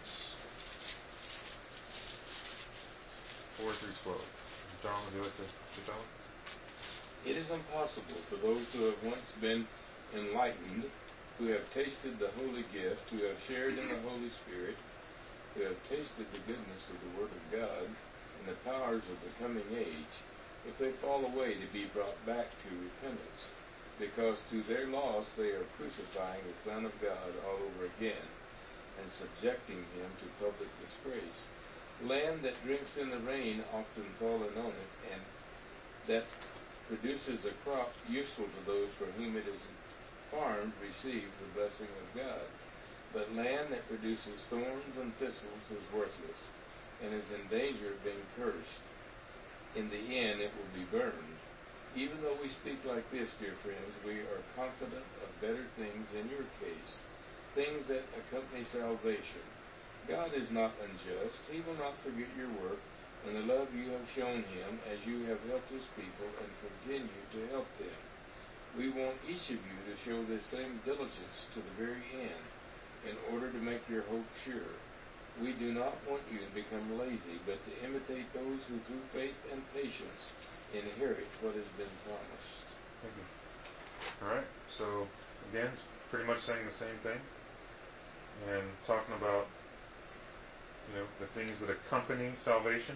four through twelve. John, would you like to get that one? It is impossible for those who have once been enlightened, who have tasted the holy gift, who have shared in the Holy Spirit, who have tasted the goodness of the Word of God and the powers of the coming age, if they fall away, to be brought back to repentance, because to their loss they are crucifying the Son of God all over again, and subjecting him to public disgrace. Land that drinks in the rain often fallen on it, and that produces a crop useful to those for whom it is farmed receives the blessing of God. But land that produces thorns and thistles is worthless, and is in danger of being cursed. In the end it will be burned. Even though we speak like this, dear friends, we are confident of better things in your case, things that accompany salvation. God is not unjust. He will not forget your work and the love you have shown him as you have helped his people and continue to help them. We want each of you to show the same diligence to the very end in order to make your hope sure. We do not want you to become lazy, but to imitate those who through faith and patience inherit what has been promised. Thank you. All right, so again, pretty much saying the same thing and talking about, you know, the things that accompany salvation,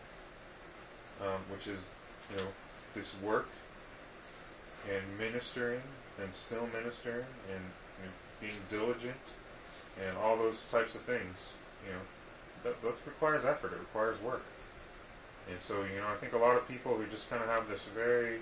um, which is, you know, this work and ministering and still ministering and, you know, being diligent and all those types of things. You know, that, that requires effort. It requires work. And so, you know, I think a lot of people who just kind of have this very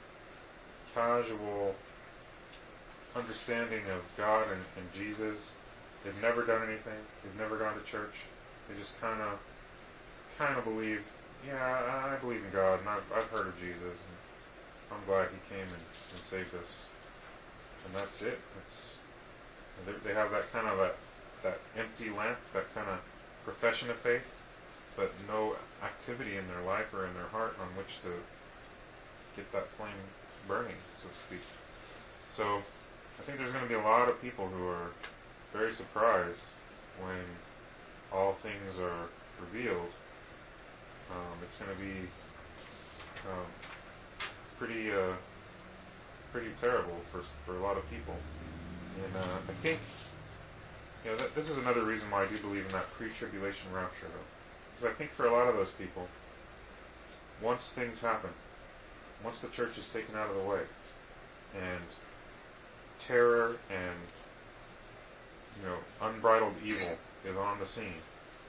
casual understanding of God and, and Jesus, they've never done anything. They've never gone to church. They just kind of, kind of believe, yeah, I, I believe in God, and I've, I've heard of Jesus, and I'm glad He came and, and saved us, and that's it. It's, they, they have that kind of a, that empty lamp, that kind of profession of faith, but no activity in their life or in their heart on which to get that flame burning, so to speak. So, I think there's going to be a lot of people who are very surprised when all things are revealed. Um, it's going to be um, pretty, uh, pretty terrible for for a lot of people. And uh, I think, you know, that, this is another reason why I do believe in that pre-tribulation rapture, though, because I think for a lot of those people, once things happen, once the church is taken out of the way, and terror and, you know, unbridled evil is on the scene,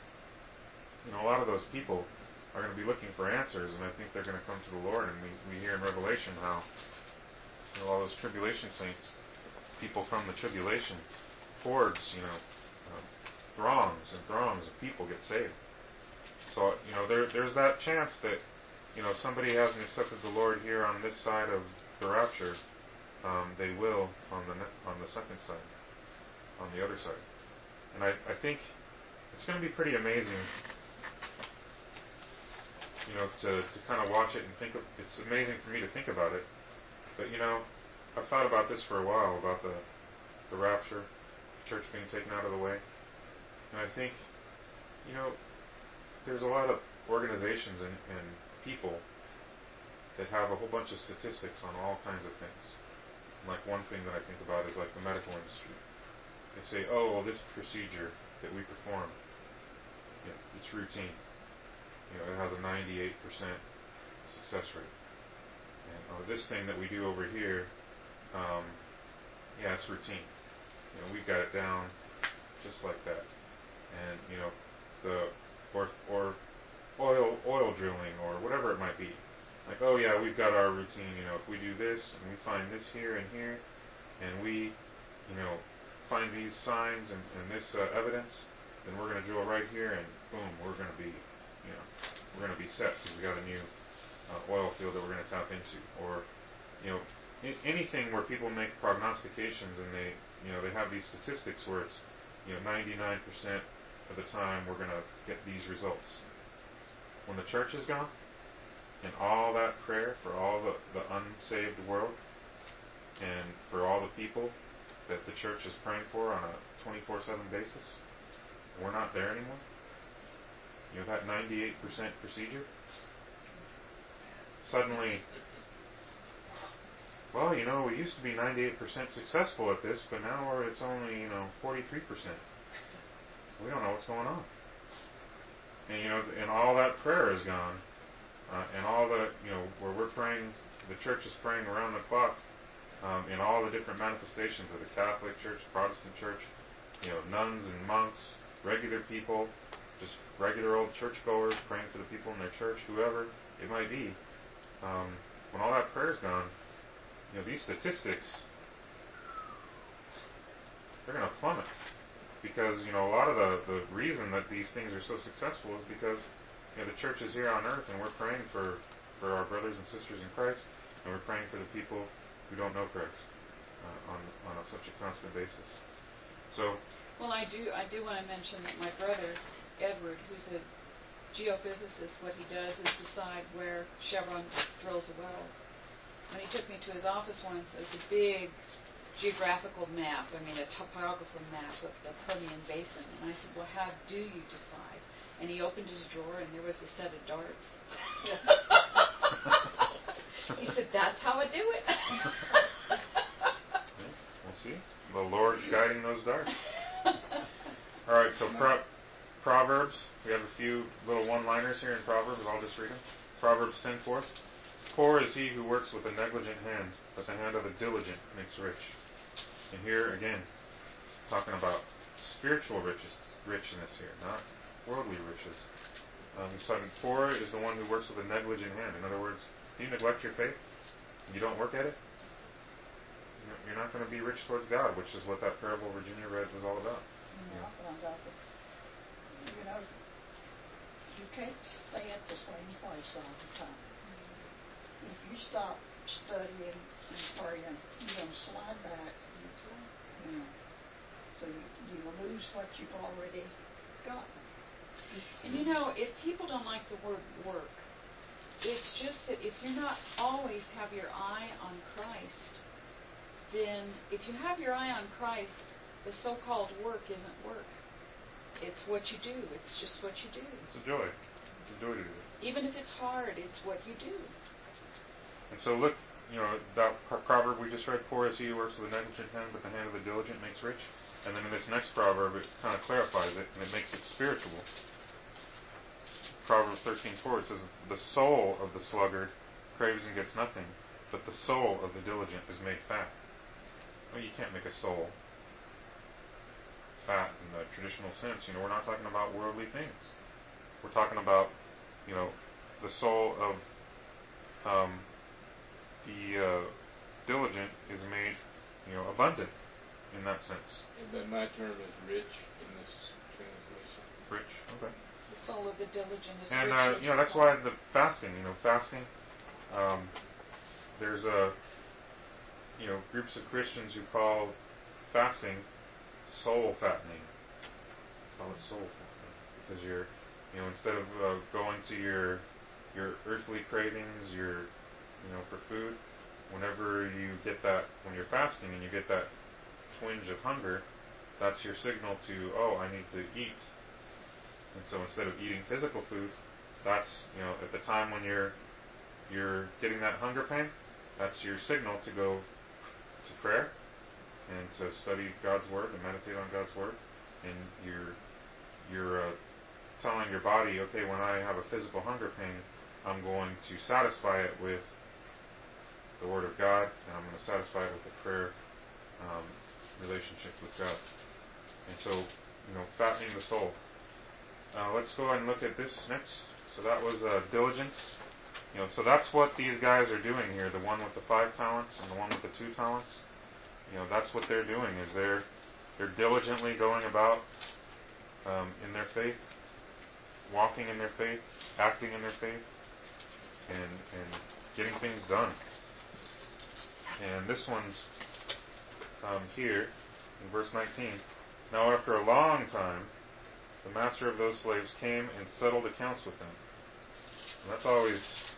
you know, a lot of those people are going to be looking for answers, and I think they're going to come to the Lord. And we, we hear in Revelation how, you know, all those tribulation saints, people from the tribulation, hordes, you know, um, throngs and throngs of people get saved. So, you know, there there's that chance that, you know, somebody hasn't accepted the Lord here on this side of the rapture, um, they will on the ne- on the second side, on the other side. And I, I think it's going to be pretty amazing, you know, to, to kind of watch it and think of, it's amazing for me to think about it. But, you know, I've thought about this for a while, about the, the rapture, the church being taken out of the way. And I think, you know, there's a lot of organizations and, and people that have a whole bunch of statistics on all kinds of things. Like one thing that I think about is like the medical industry. They say, oh, well, this procedure that we perform, you know, it's routine. You know, it has a ninety-eight percent success rate. And oh, this thing that we do over here, um, yeah, it's routine. You know, we've got it down just like that. And you know, the or or oil oil drilling or whatever it might be. Like, oh yeah, we've got our routine. You know, if we do this and we find this here and here, and we, you know, find these signs and, and this uh, evidence, then we're going to drill right here, and boom, we're going to be, you know, we're going to be set because we got a new uh, oil field that we're going to tap into. Or, you know, I- anything where people make prognostications and they, you know, they have these statistics where it's, you know, ninety-nine percent of the time we're going to get these results. When the church is gone, and all that prayer for all the, the unsaved world, and for all the people that the church is praying for on a twenty-four seven basis, we're not there anymore. You know, that ninety-eight percent procedure, suddenly, well, you know, we used to be ninety-eight percent successful at this, but now we're, it's only, you know, forty-three percent. We don't know what's going on. And, you know, and all that prayer is gone. Uh, and all the, you know, where we're praying, the church is praying around the clock um, in all the different manifestations of the Catholic Church, Protestant Church, you know, nuns and monks, regular people, just regular old churchgoers praying for the people in their church, whoever it might be. Um, when all that prayer is gone, you know, these statistics, they're going to plummet. Because, you know, a lot of the, the reason that these things are so successful is because, you know, the church is here on earth and we're praying for, for our brothers and sisters in Christ, and we're praying for the people who don't know Christ uh, on on a, such a constant basis. So, well, I do I do want to mention that my brother Edward, who's a geophysicist, what he does is decide where Chevron drills the wells. When he took me to his office once, there's a big geographical map, I mean a topographical map of the Permian Basin, and I said, well, how do you decide? And he opened his drawer and there was a set of darts. He said, that's how I do it. We'll see. The Lord guiding those darts. All right, so pro- Proverbs. We have a few little one-liners here in Proverbs. I'll just read them. Proverbs ten four. Poor is he who works with a negligent hand, but the hand of the diligent makes rich. And here again, talking about spiritual riches, richness here, not worldly riches. Um, he's talking, poor is the one who works with a negligent hand. In other words, if you neglect your faith, and you don't work at it, you're not going to be rich towards God, which is what that parable Virginia read was all about. You know, about the, you know, you can't stay at the same place all the time. If you stop studying and praying, you're going to slide back. That's right. You know, so you, you lose what you've already gotten. And you know, if people don't like the word work, it's just that if you're not always have your eye on Christ, then if you have your eye on Christ, the so-called work isn't work. It's what you do. It's just what you do. It's a joy. It's a joy to do it. Even if it's hard, it's what you do. And so look, you know, that proverb we just read, poor is he who works with a negligent hand, but the hand of the diligent makes rich. And then in this next proverb, it kind of clarifies it, and it makes it spiritual. Proverbs thirteen four, it says, the soul of the sluggard craves and gets nothing, but the soul of the diligent is made fat. Well, you can't make a soul fat in the traditional sense. You know, we're not talking about worldly things. We're talking about, you know, the soul of um, the uh, diligent is made, you know, abundant in that sense. And then my term is rich in this translation. Rich, okay. The soul of the diligent is And rich uh, in you know, that's why the fasting. You know, fasting. Um, there's a you know groups of Christians who call fasting soul fattening. Call it soul fattening. because you're, you know, instead of uh, going to your your earthly cravings, your, you know, for food, whenever you get that, when you're fasting and you get that twinge of hunger, that's your signal to, oh, I need to eat. And so instead of eating physical food, that's, you know, at the time when you're you're getting that hunger pain, that's your signal to go to prayer and to study God's Word and meditate on God's Word. And you're you're uh, telling your body, okay, when I have a physical hunger pain, I'm going to satisfy it with the Word of God, and I'm going to satisfy it with a prayer um, relationship with God. And so, you know, fattening the soul. Uh, let's go ahead and look at this next. So that was uh, diligence. You know, so that's what these guys are doing here. The one with the five talents and the one with the two talents. You know, that's what they're doing. Is they're they're diligently going about um, in their faith, walking in their faith, acting in their faith, and and getting things done. And this one's um, here in verse nineteen. Now after a long time, the master of those slaves came and settled accounts with them. And that's always,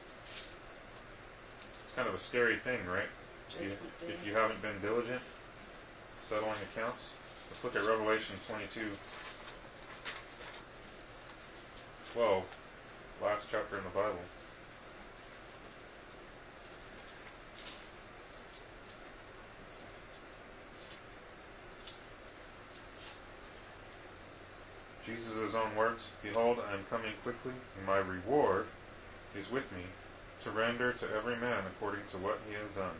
it's kind of a scary thing, right? If you, if you haven't been diligent, settling accounts. Let's look at Revelation twenty-two twelve, last chapter in the Bible. Jesus' own words, behold, I am coming quickly, and my reward is with me, to render to every man according to what he has done.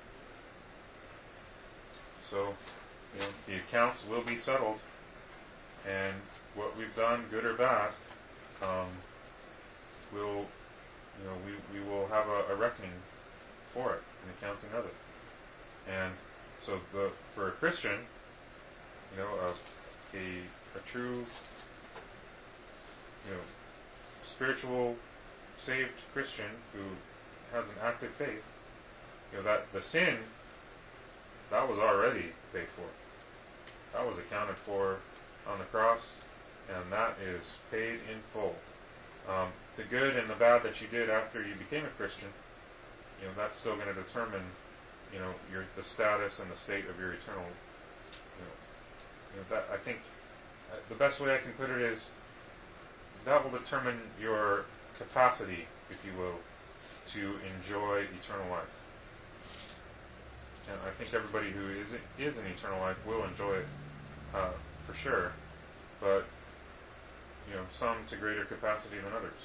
So, you know, the accounts will be settled, and what we've done, good or bad, um, will, you know, we, we will have a, a reckoning for it, an accounting of it. And so, the for a Christian, you know, a a, a true, you know, spiritual, saved Christian who has an active faith, you know, that the sin, that was already paid for. That was accounted for on the cross, and that is paid in full. Um, the good and the bad that you did after you became a Christian, you know, that's still going to determine, you know, your the status and the state of your eternal, you know, you know that I think uh, the best way I can put it is that will determine your capacity, if you will, to enjoy eternal life. And I think everybody who is is in eternal life will enjoy it uh, for sure, but you know, some to greater capacity than others.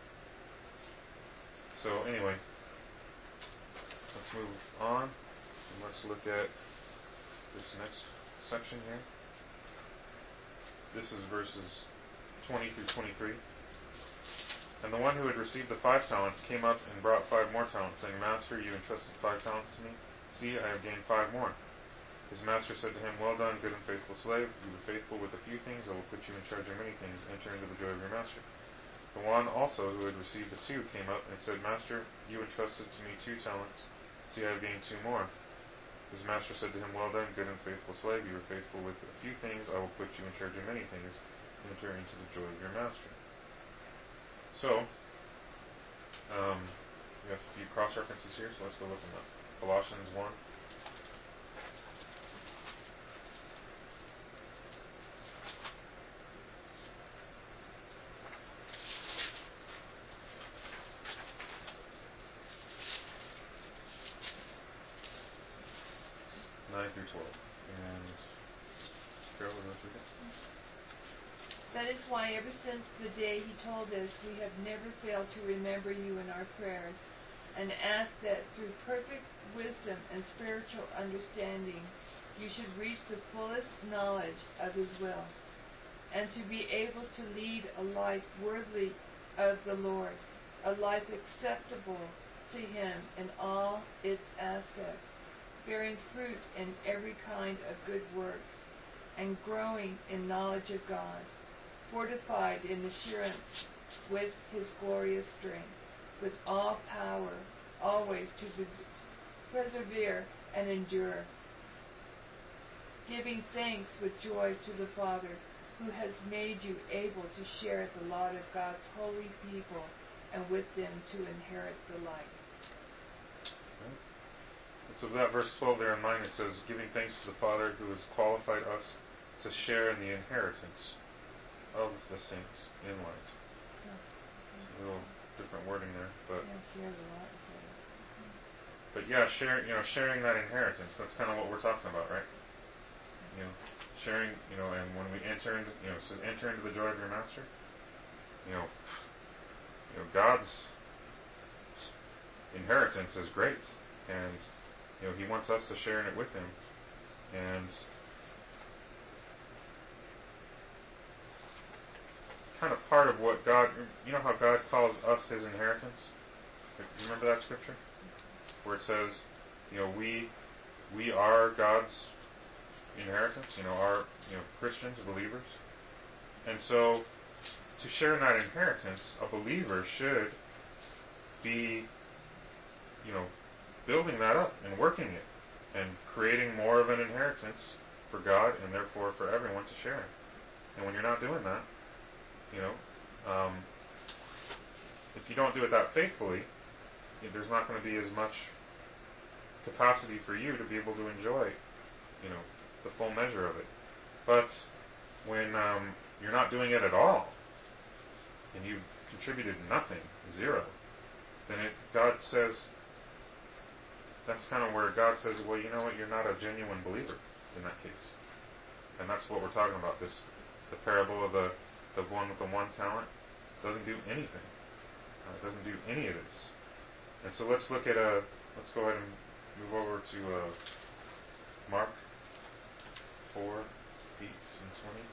So anyway, let's move on and let's look at this next section here. This is verses twenty through twenty-three. And the one who had received the five talents came up and brought five more talents, saying, Master, you entrusted five talents to me. See, I have gained five more. His master said to him, Well done, good and faithful slave. You were faithful with a few things. I will put you in charge of many things. Enter into the joy of your master. The one also who had received the two came up and said, Master, you entrusted to me two talents. See, I have gained two more. His master said to him, Well done, good and faithful slave. You were faithful with a few things. I will put you in charge of many things. Enter into the joy of your master. So, um, we have a few cross-references here, so let's go look them up. Colossians one. nine through twelve. And Carol, would you like to read it? That is why ever since the day he told us, we have never failed to remember you in our prayers and ask that through perfect wisdom and spiritual understanding you should reach the fullest knowledge of his will, and to be able to lead a life worthy of the Lord, a life acceptable to him in all its aspects, bearing fruit in every kind of good works, and growing in knowledge of God, fortified in assurance with his glorious strength, with all power always to pres- persevere and endure, giving thanks with joy to the Father, who has made you able to share the lot of God's holy people and with them to inherit the light. And so that verse twelve there in mine, it says, giving thanks to the Father who has qualified us to share in the inheritance of the saints in light. Oh. A little different wording there, but Yeah, share the lot, so. but yeah, sharing you know sharing that inheritance. That's kind of what we're talking about, right? You know, sharing. You know, and when we enter into, you know, it says enter into the joy of your master. You know, you know God's inheritance is great, and you know He wants us to share in it with Him, and kind of part of what God, you know how God calls us His inheritance? You remember that scripture? Where it says, you know, we we are God's inheritance, you know, our, you know, Christians, believers. And so, to share in that inheritance, a believer should be, you know, building that up and working it and creating more of an inheritance for God and therefore for everyone to share in. And when you're not doing that, you know, um, if you don't do it that faithfully, you know, there's not going to be as much capacity for you to be able to enjoy, you know, the full measure of it. But when um, you're not doing it at all, and you've contributed nothing, zero, then it, God says, that's kind of where God says, well, you know what, you're not a genuine believer in that case. And that's what we're talking about. This, the parable of the the one with the one talent doesn't do anything. Uh, it doesn't do any of this. And so let's look at a. Let's go ahead and move over to uh, Mark four, eight, and twenty.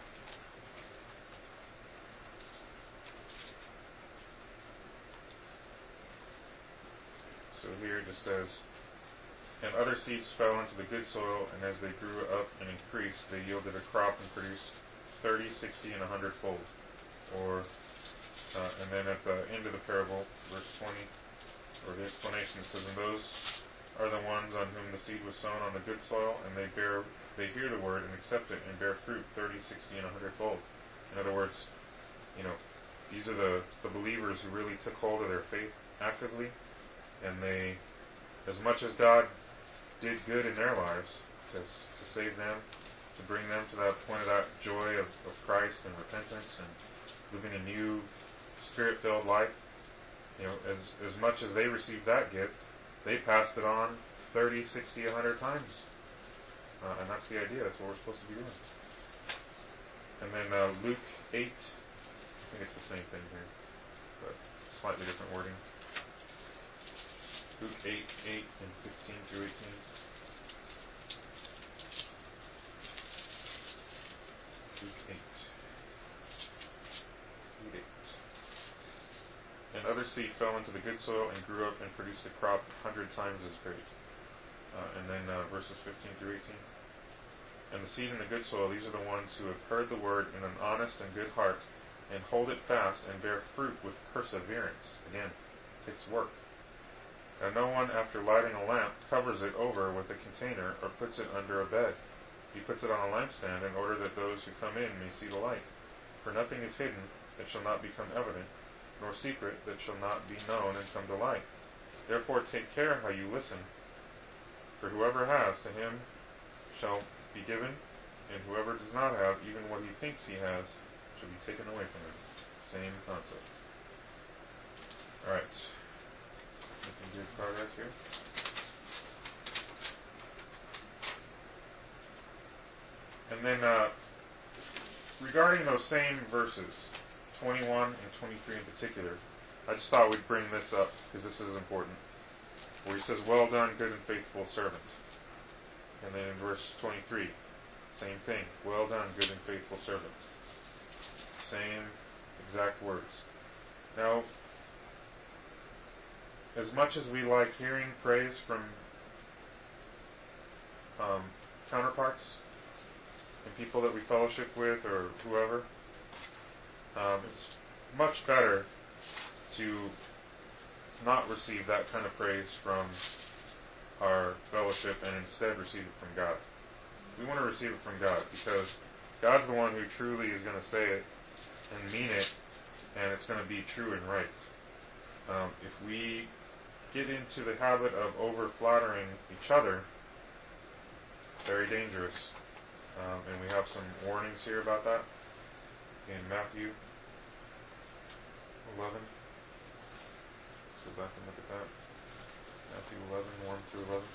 So here it just says, and other seeds fell into the good soil, and as they grew up and increased, they yielded a crop and produced thirty, sixty, and a hundredfold. Or, uh, and then at the end of the parable, verse twenty, or the explanation, it says, and those are the ones on whom the seed was sown on the good soil, and they bear, they hear the word and accept it, and bear fruit thirty, sixty, and a hundredfold. In other words, you know, these are the, the believers who really took hold of their faith actively, and they, as much as God did good in their lives to to save them, to bring them to that point of that joy of, of Christ and repentance and living a new Spirit-filled life, you know, as as much as they received that gift, they passed it on thirty, sixty, a hundred times. Uh, and that's the idea. That's what we're supposed to be doing. And then uh, Luke eight, I think it's the same thing here, but slightly different wording. Luke eight, eight, and fifteen through eighteen. Luke eight. eight, eight. And other seed fell into the good soil and grew up and produced a crop a hundred times as great. Uh, and then uh, verses fifteen through eighteen. And the seed in the good soil, these are the ones who have heard the word in an honest and good heart, and hold it fast and bear fruit with perseverance. Again, it takes work. And no one, after lighting a lamp, covers it over with a container or puts it under a bed. He puts it on a lampstand in order that those who come in may see the light. For nothing is hidden that shall not become evident, nor secret that shall not be known and come to light. Therefore take care how you listen. For whoever has, to him shall be given, and whoever does not have, even what he thinks he has, shall be taken away from him. Same concept. Alright. Making good progress here. And then, uh, regarding those same verses, twenty-one and twenty-three in particular, I just thought we'd bring this up because this is important. Where he says, well done, good and faithful servant. And then in verse twenty-three, same thing. Well done, good and faithful servant. Same exact words. Now, as much as we like hearing praise from um, counterparts and people that we fellowship with or whoever, um, it's much better to not receive that kind of praise from our fellowship and instead receive it from God. We want to receive it from God because God's the one who truly is going to say it and mean it, and it's going to be true and right. Um, if we get into the habit of over-flattering each other, very dangerous. Um, and we have some warnings here about that in Matthew eleven. Let's go back and look at that. Matthew eleven, one through eleven.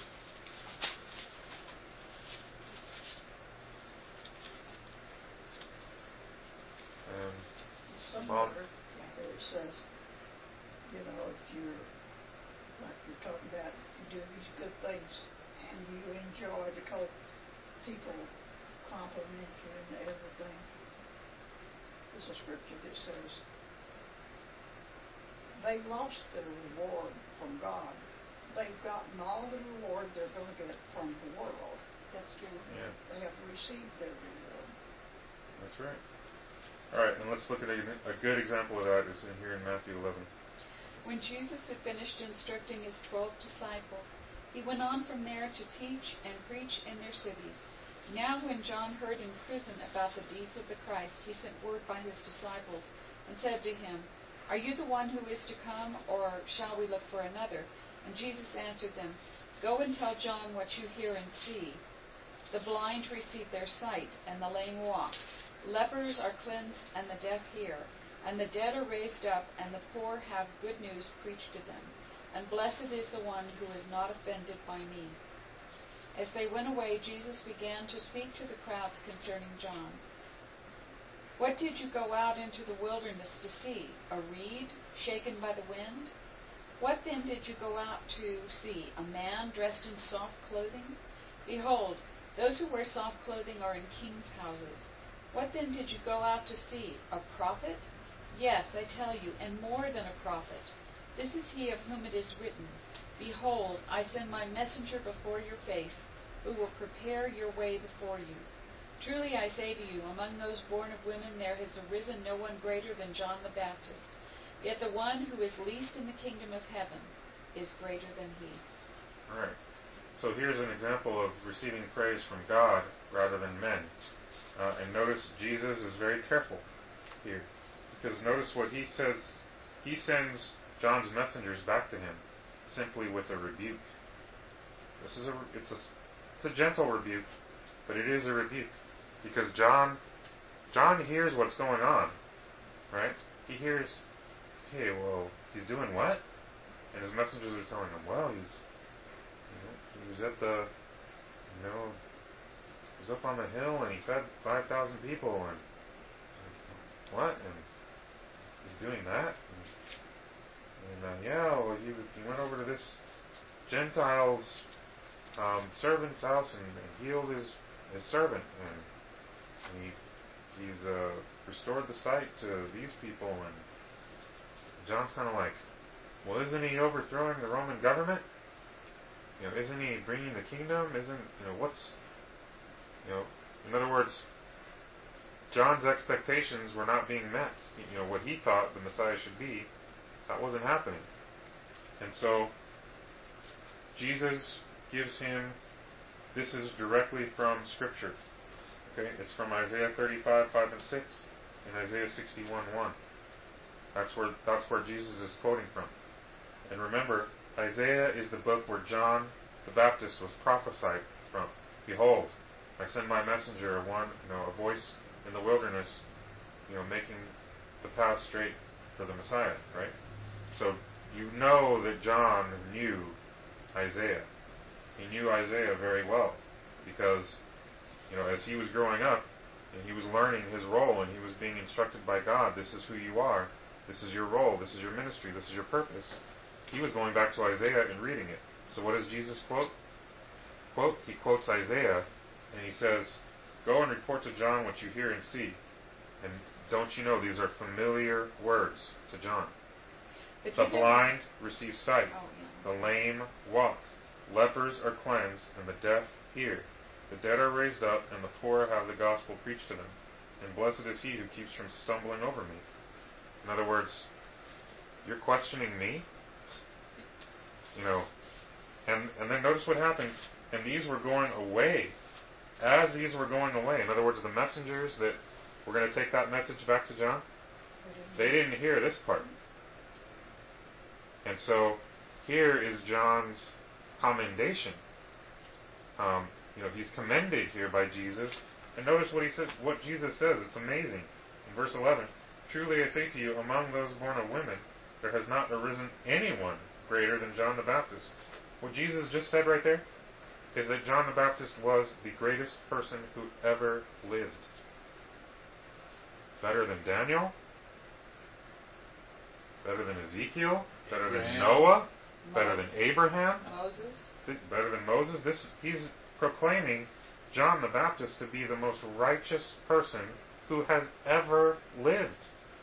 And Somewhere it says, you know, if you're, like you're talking about, you do these good things and you enjoy because people compliment you and everything. There's a scripture that says they've lost their reward from God. They've gotten all the reward they're going to get from the world. That's true. yeah, They have received their reward. that's right. All right, and let's look at a, a good example of that. It's in here in Matthew eleven. When Jesus had finished instructing his twelve disciples, he went on from there to teach and preach in their cities. Now when John heard in prison about the deeds of the Christ, he sent word by his disciples and said to him, "Are you the one who is to come, or shall we look for another?" And Jesus answered them, "Go and tell John what you hear and see. The blind receive their sight, and the lame walk. Lepers are cleansed, and the deaf hear. And the dead are raised up, and the poor have good news preached to them. And blessed is the one who is not offended by me." As they went away, Jesus began to speak to the crowds concerning John. "What did you go out into the wilderness to see? A reed shaken by the wind? What then did you go out to see? A man dressed in soft clothing? Behold, those who wear soft clothing are in kings' houses. What then did you go out to see? A prophet? Yes, I tell you, and more than a prophet. This is he of whom it is written, 'Behold, I send my messenger before your face, who will prepare your way before you.' Truly I say to you, among those born of women there has arisen no one greater than John the Baptist. Yet the one who is least in the kingdom of heaven is greater than he." All right. So here's an example of receiving praise from God rather than men. Uh, and notice Jesus is very careful here. Because notice what he says. He sends John's messengers back to him simply with a rebuke. This is a it's a it's a gentle rebuke, but it is a rebuke. Because John John hears what's going on. Right? He hears, "Hey, well, he's doing what?" And his messengers are telling him, "Well, he's you know, he was at the you know he was up on the hill and he fed five thousand people, and it's like, what? And he's doing that? And, and uh, yeah, well, he, he went over to this Gentile's um, servant's house and, and healed his, his servant, and he he's uh, restored the sight to these people." And John's kind of like, "Well, isn't he overthrowing the Roman government? You know, isn't he bringing the kingdom? Isn't you know what's you know?" In other words, John's expectations were not being met. You know, what he thought the Messiah should be, that wasn't happening. And so, Jesus gives him, this is directly from Scripture. Okay, it's from Isaiah thirty-five, five and six, and Isaiah sixty-one, one. That's where, that's where Jesus is quoting from. And remember, Isaiah is the book where John the Baptist was prophesied from. "Behold, I send my messenger, one, you know, a voice in the wilderness, you know, making the path straight for the Messiah," right? So you know that John knew Isaiah. He knew Isaiah very well because, you know, as he was growing up and he was learning his role and he was being instructed by God, this is who you are, this is your role, this is your ministry, this is your purpose. He was going back to Isaiah and reading it. So what does Jesus quote? Quote, he quotes Isaiah. And he says, "Go and report to John what you hear and see." And don't you know, these are familiar words to John. But The he blind receive sight. Oh, yeah. The lame walk. Lepers are cleansed, and the deaf hear. The dead are raised up, and the poor have the gospel preached to them. And blessed is he who keeps from stumbling over me. In other words, you're questioning me? You know, and, and then notice what happens. And these were going away as these were going away, in other words, the messengers that were going to take that message back to John, they didn't hear this part. And so here is John's commendation. Um, you know, he's commended here by Jesus. And notice what he says, what Jesus says. It's amazing. In verse eleven, truly I say to you, among those born of women, there has not arisen anyone greater than John the Baptist. What Jesus just said right there is that John the Baptist was the greatest person who ever lived. Better than Daniel, better than Ezekiel, better than Abraham. Noah, better than Abraham, Moses. better than Moses. This he's proclaiming John the Baptist to be the most righteous person who has ever lived.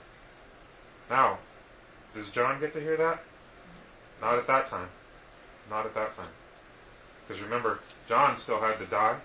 Now, does John get to hear that? Not at that time. Not at that time. Because remember, John still had to die.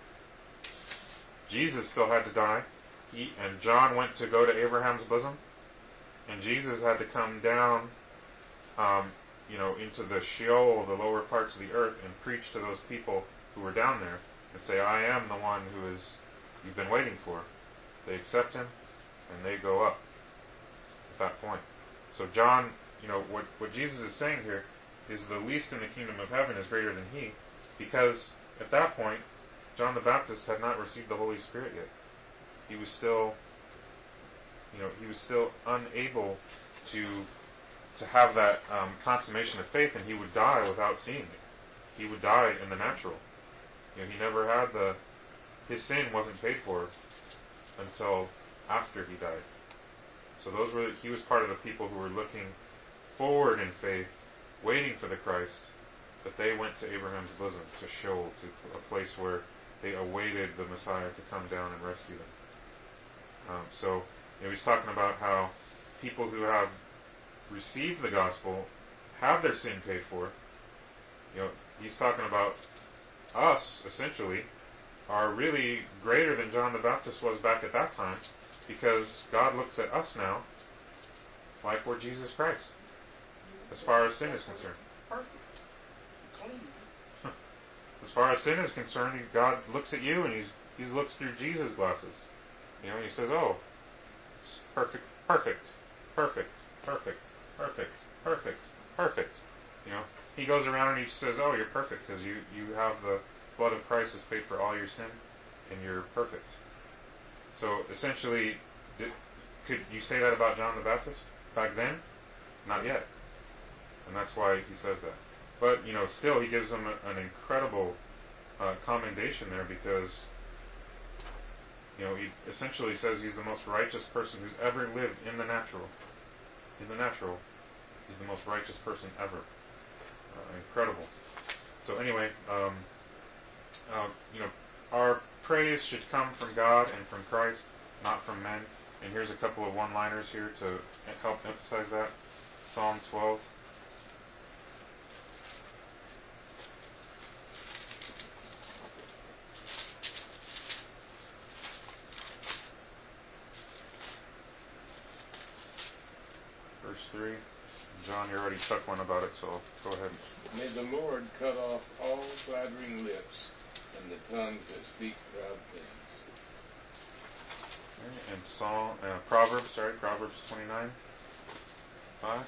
Jesus still had to die. He, and John went to go to Abraham's bosom. And Jesus had to come down, um, you know, into the Sheol, the lower parts of the earth, and preach to those people who were down there and say, I am the one who is you've been waiting for. They accept him, and they go up at that point. So John, you know, what, what Jesus is saying here is the least in the kingdom of heaven is greater than he, because at that point, John the Baptist had not received the Holy Spirit yet. He was still, you know, he was still unable to to have that um, consummation of faith, and he would die without seeing it. He would die in the natural. You know, he never had the, his sin wasn't paid for until after he died. So those were, he was part of the people who were looking forward in faith, waiting for the Christ, but they went to Abraham's bosom, to Sheol, to a place where they awaited the Messiah to come down and rescue them. Um, so, you know, he's talking about how people who have received the gospel have their sin paid for. You know, he's talking about us, essentially, are really greater than John the Baptist was back at that time, because God looks at us now like we're Jesus Christ, as far as sin is concerned. Perfect. Clean. As far as sin is concerned, God looks at you and he's he looks through Jesus' glasses. You know, and he says, "Oh, it's perfect, perfect, perfect, perfect, perfect, perfect, perfect." You know, he goes around and he says, "Oh, you're perfect because you you have the blood of Christ has paid for all your sin, and you're perfect." So essentially, did, could you say that about John the Baptist back then? Not yet, and that's why he says that. But you know, still, he gives him a, an incredible uh, commendation there, because you know he essentially says he's the most righteous person who's ever lived in the natural. In the natural, he's the most righteous person ever. Uh, incredible. So anyway, um, uh, you know, our praise should come from God and from Christ, not from men. And here's a couple of one-liners here to help emphasize that. Psalm twelve. Verse three. John, you already took one about it, so go ahead. May the Lord cut off all flattering lips and the tongues that speak proud things. Okay, and Psalm, uh, Proverbs, sorry, Proverbs twenty-nine, five.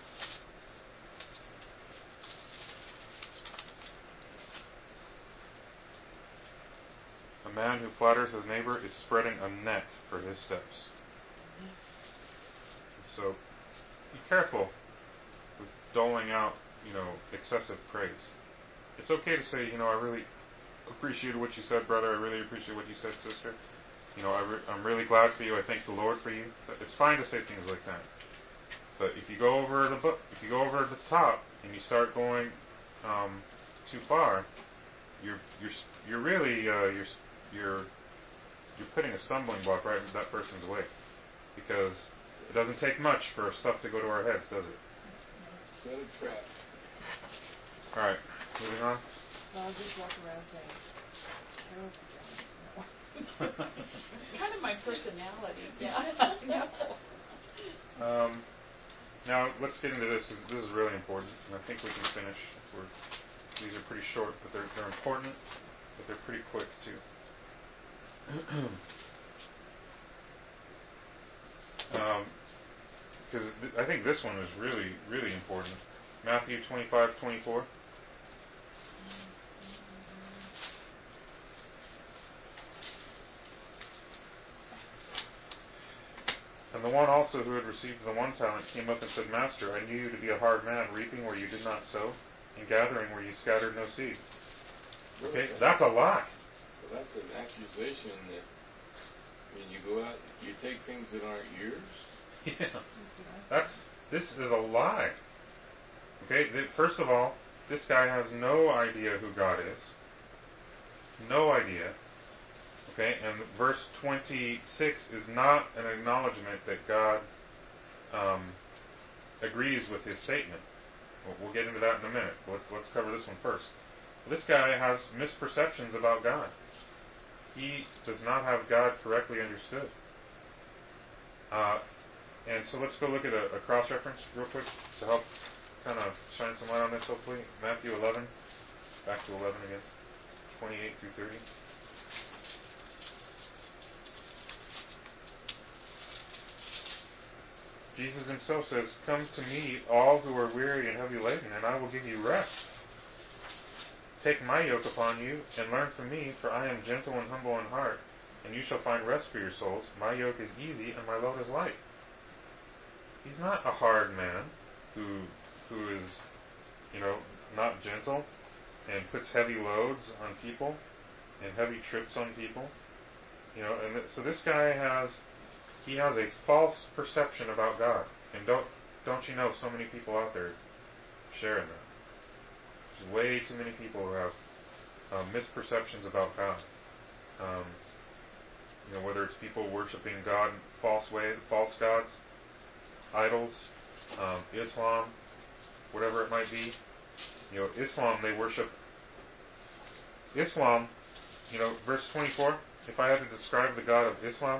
A man who flatters his neighbor is spreading a net for his steps. So, be careful with doling out, you know, excessive praise. It's okay to say, you know, I really appreciate what you said, brother. I really appreciate what you said, sister. You know, I re- I'm really glad for you. I thank the Lord for you. It's fine to say things like that. But if you go over the book, if you go over the top and you start going um, too far, you're you're you're really uh, you're you're you're putting a stumbling block right in that person's way, because it doesn't take much for stuff to go to our heads, does it? Set a trap. All right, moving on. So I'll just walk around saying, "Carol, no." It's kind of my personality. Yeah, I know. Um, now let's get into this. This is really important, and I think we can finish. We're, these are pretty short, but they're they're important, but they're pretty quick too. um, because th- I think this one is really, really important. Matthew twenty-five, twenty-four. And the one also who had received the one talent came up and said, Master, I knew you to be a hard man, reaping where you did not sow, and gathering where you scattered no seed. Okay, that's a lie. Well, that's an accusation that when you go out, you take things that aren't yours. Yeah, that's this is a lie. Okay, th- first of all, this guy has no idea who God is. No idea. Okay, and verse twenty-six is not an acknowledgement that God um, agrees with his statement. We'll, we'll get into that in a minute. Let's let's cover this one first. This guy has misperceptions about God. He does not have God correctly understood. Uh, and so let's go look at a, a cross-reference real quick to help kind of shine some light on this, hopefully. Matthew eleven, back to eleven again, twenty-eight through thirty. Jesus himself says, Come to me, all who are weary and heavy laden, and I will give you rest. Take my yoke upon you, and learn from me, for I am gentle and humble in heart, and you shall find rest for your souls. My yoke is easy, and my load is light. He's not a hard man who who is, you know, not gentle and puts heavy loads on people and heavy trips on people. You know, and th- so this guy has he has a false perception about God. And don't don't you know so many people out there sharing that? There's way too many people who have uh, misperceptions about God. Um, you know, whether it's people worshiping God in false way, false gods, idols, um, Islam, whatever it might be. You know, Islam, they worship Islam. You know, verse twenty-four. If I had to describe the God of Islam,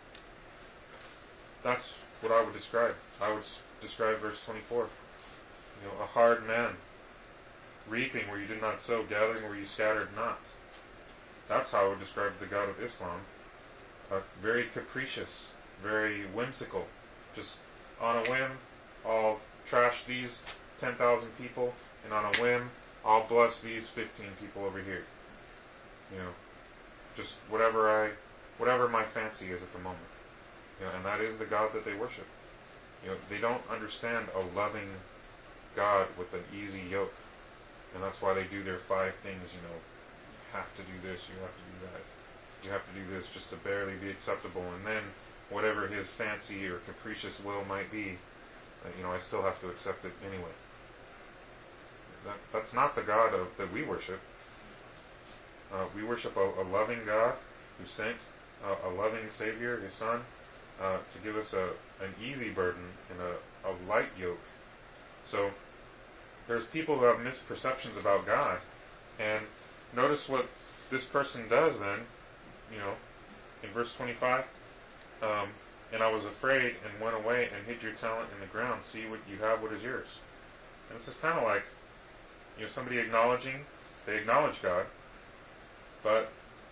that's what I would describe. I would describe verse twenty-four. You know, a hard man, reaping where you did not sow, gathering where you scattered not. That's how I would describe the God of Islam. Uh, very capricious, very whimsical. Just on a whim, I'll trash these ten thousand people, and on a whim, I'll bless these fifteen people over here. You know, just whatever I, whatever my fancy is at the moment. You know, and that is the God that they worship. You know, they don't understand a loving God with an easy yoke. And that's why they do their five things, you know. You have to do this, you have to do that. You have to do this just to barely be acceptable. And then whatever his fancy or capricious will might be, uh, you know, I still have to accept it anyway. That, that's not the God of, that we worship. Uh, we worship a, a loving God who sent uh, a loving Savior, his Son, uh, to give us a an easy burden and a, a light yoke. So there's people who have misperceptions about God, and notice what this person does then, you know, in verse twenty-five, um, and I was afraid and went away and hid your talent in the ground. See what you have, what is yours. And this is kind of like, you know, somebody acknowledging, they acknowledge God, but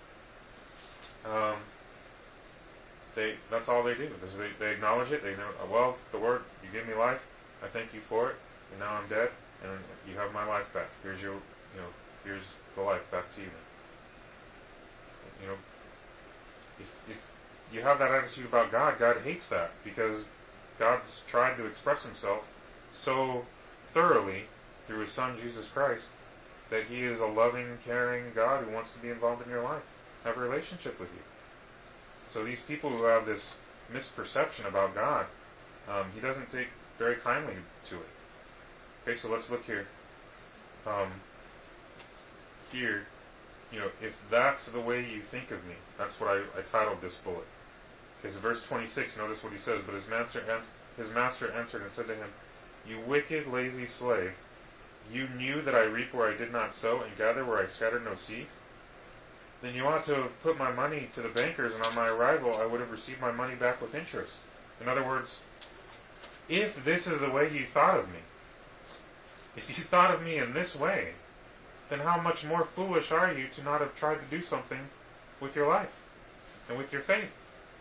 um, they that's all they do. They, they acknowledge it. They know, well, the Lord, you gave me life. I thank you for it. And now I'm dead, and you have my life back. Here's your, you know, here's the life back to you. You know, if, if you have that attitude about God, God hates that, because God's tried to express himself so thoroughly through his Son, Jesus Christ, that he is a loving, caring God who wants to be involved in your life, have a relationship with you. So these people who have this misperception about God, um, he doesn't take very kindly to it. Okay, so let's look here. Um, here, you know, if that's the way you think of me, that's what I, I titled this bullet. Okay, so verse twenty-six, notice what he says. But his master, his master answered and said to him, You wicked, lazy slave, you knew that I reap where I did not sow and gather where I scattered no seed? Then you ought to have put my money to the bankers, and on my arrival I would have received my money back with interest. In other words, if this is the way you thought of me, if you thought of me in this way, then how much more foolish are you to not have tried to do something with your life? and with your faith.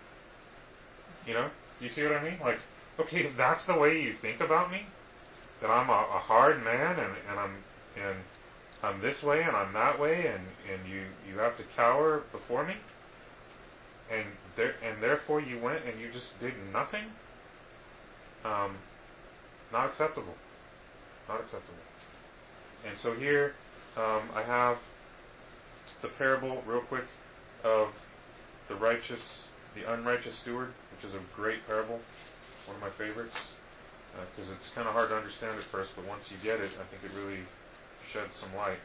You know, do you see what I mean? Like, okay, if that's the way you think about me, that I'm a, a hard man, and, and I'm and I'm this way and I'm that way, and, and you, you have to cower before me, and there and therefore you went and you just did nothing. Um, not acceptable. Not acceptable. And so here um, I have the parable, real quick, of the righteous, the unrighteous steward, which is a great parable, one of my favorites, because uh, it's kind of hard to understand at first, but once you get it, I think it really sheds some light